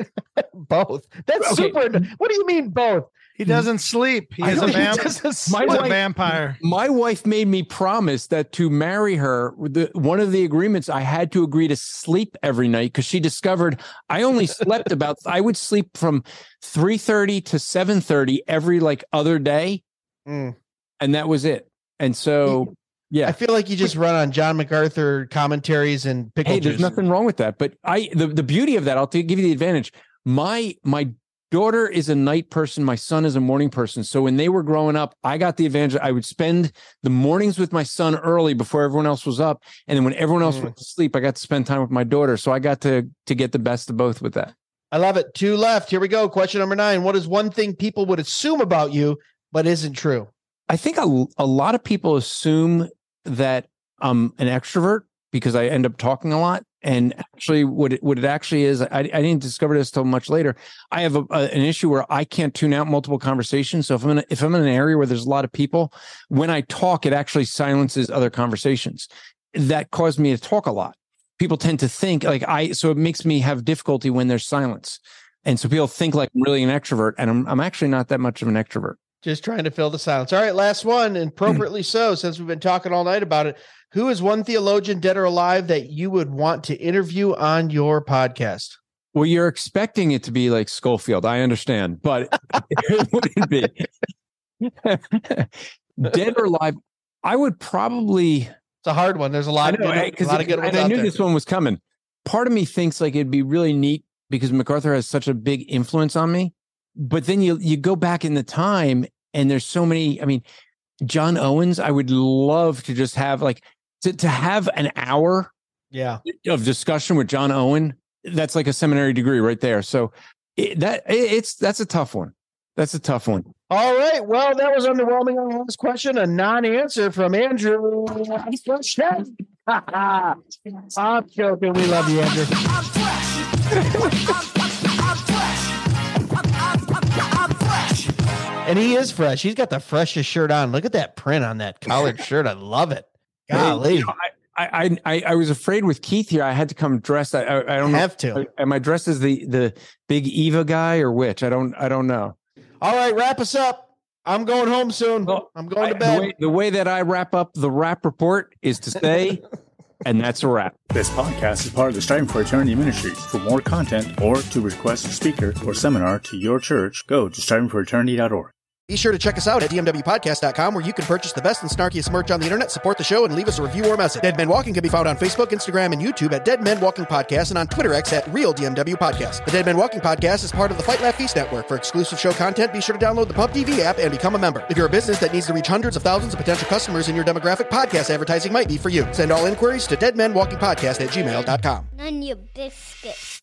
[SPEAKER 1] Both. That's okay. Super. What do you mean both?
[SPEAKER 4] He doesn't sleep. He is a, vamp- He's
[SPEAKER 3] my
[SPEAKER 4] a
[SPEAKER 3] wife,
[SPEAKER 4] vampire.
[SPEAKER 3] My wife made me promise that to marry her, the, one of the agreements, I had to agree to sleep every night because she discovered I only slept about, I would sleep from three thirty to seven thirty every like other day. Mm. And that was it. And so, yeah.
[SPEAKER 1] I feel like you just run on John MacArthur commentaries and pickle
[SPEAKER 3] Hey,
[SPEAKER 1] juice.
[SPEAKER 3] There's nothing wrong with that. But I, the, the beauty of that, I'll t- give you the advantage. My, my, daughter is a night person. My son is a morning person. So when they were growing up, I got the advantage. I would spend the mornings with my son early before everyone else was up. And then when everyone else mm. went to sleep, I got to spend time with my daughter. So I got to, to get the best of both with that.
[SPEAKER 1] I love it. Two left. Here we go. Question number nine. What is one thing people would assume about you, but isn't true?
[SPEAKER 3] I think a, a lot of people assume that I'm an extrovert because I end up talking a lot. And actually, what it, what it actually is, I, I didn't discover this till much later. I have a, a, an issue where I can't tune out multiple conversations. So if I'm in a, if I'm in an area where there's a lot of people, when I talk, it actually silences other conversations. That caused me to talk a lot. People tend to think like I, so it makes me have difficulty when there's silence. And so people think like I'm really an extrovert, and I'm I'm actually not that much of an extrovert.
[SPEAKER 1] Just trying to fill the silence. All right, last one, and appropriately so, since we've been talking all night about it. Who is one theologian, dead or alive, that you would want to interview on your podcast?
[SPEAKER 3] Well, you're expecting it to be like Schofield. I understand, but it wouldn't be. Dead or alive, I would probably...
[SPEAKER 1] It's a hard one. There's a lot,
[SPEAKER 3] know,
[SPEAKER 1] of, good, a lot of good ones
[SPEAKER 3] and I
[SPEAKER 1] out
[SPEAKER 3] knew
[SPEAKER 1] there.
[SPEAKER 3] this one was coming. Part of me thinks like it'd be really neat because MacArthur has such a big influence on me. But then you you go back in the time, and there's so many... I mean, John Owens, I would love to just have like... To, to have an hour
[SPEAKER 1] yeah.
[SPEAKER 3] of discussion with John Owen, that's like a seminary degree right there. So it, that it, it's that's a tough one. That's a tough one.
[SPEAKER 1] All right. Well, that was underwhelming on the last question. A non-answer from Andrew. I'm joking. We love you, Andrew. And he is fresh. He's got the freshest shirt on. Look at that print on that collared shirt. I love it. Golly.
[SPEAKER 3] You know, I, I, I, I was afraid with Keith here. I had to come dressed. I, I, I don't
[SPEAKER 1] have
[SPEAKER 3] know.
[SPEAKER 1] to.
[SPEAKER 3] Am I dressed as the, the big Eva guy or which? I don't, I don't know.
[SPEAKER 1] All right. Wrap us up. I'm going home soon.
[SPEAKER 3] Well,
[SPEAKER 1] I'm going to
[SPEAKER 3] I,
[SPEAKER 1] bed.
[SPEAKER 3] The way, the way that I wrap up the Rap Report is to say, and that's a wrap.
[SPEAKER 8] This podcast is part of the Striving for Eternity Ministries. For more content or to request a speaker or seminar to your church, go to striving for eternity dot org.
[SPEAKER 1] Be sure to check us out at d m w podcast dot com, where you can purchase the best and snarkiest merch on the internet, support the show, and leave us a review or message. Dead Men Walking can be found on Facebook, Instagram, and YouTube at Dead Men Walking Podcast, and on Twitter X at Real D M W Podcast. The Dead Men Walking Podcast is part of the Fight Laugh Feast Network. For exclusive show content, be sure to download the Pub T V app and become a member. If you're a business that needs to reach hundreds of thousands of potential customers in your demographic, podcast advertising might be for you. Send all inquiries to dead men walking podcast at gmail dot com.
[SPEAKER 9] None your biscuits.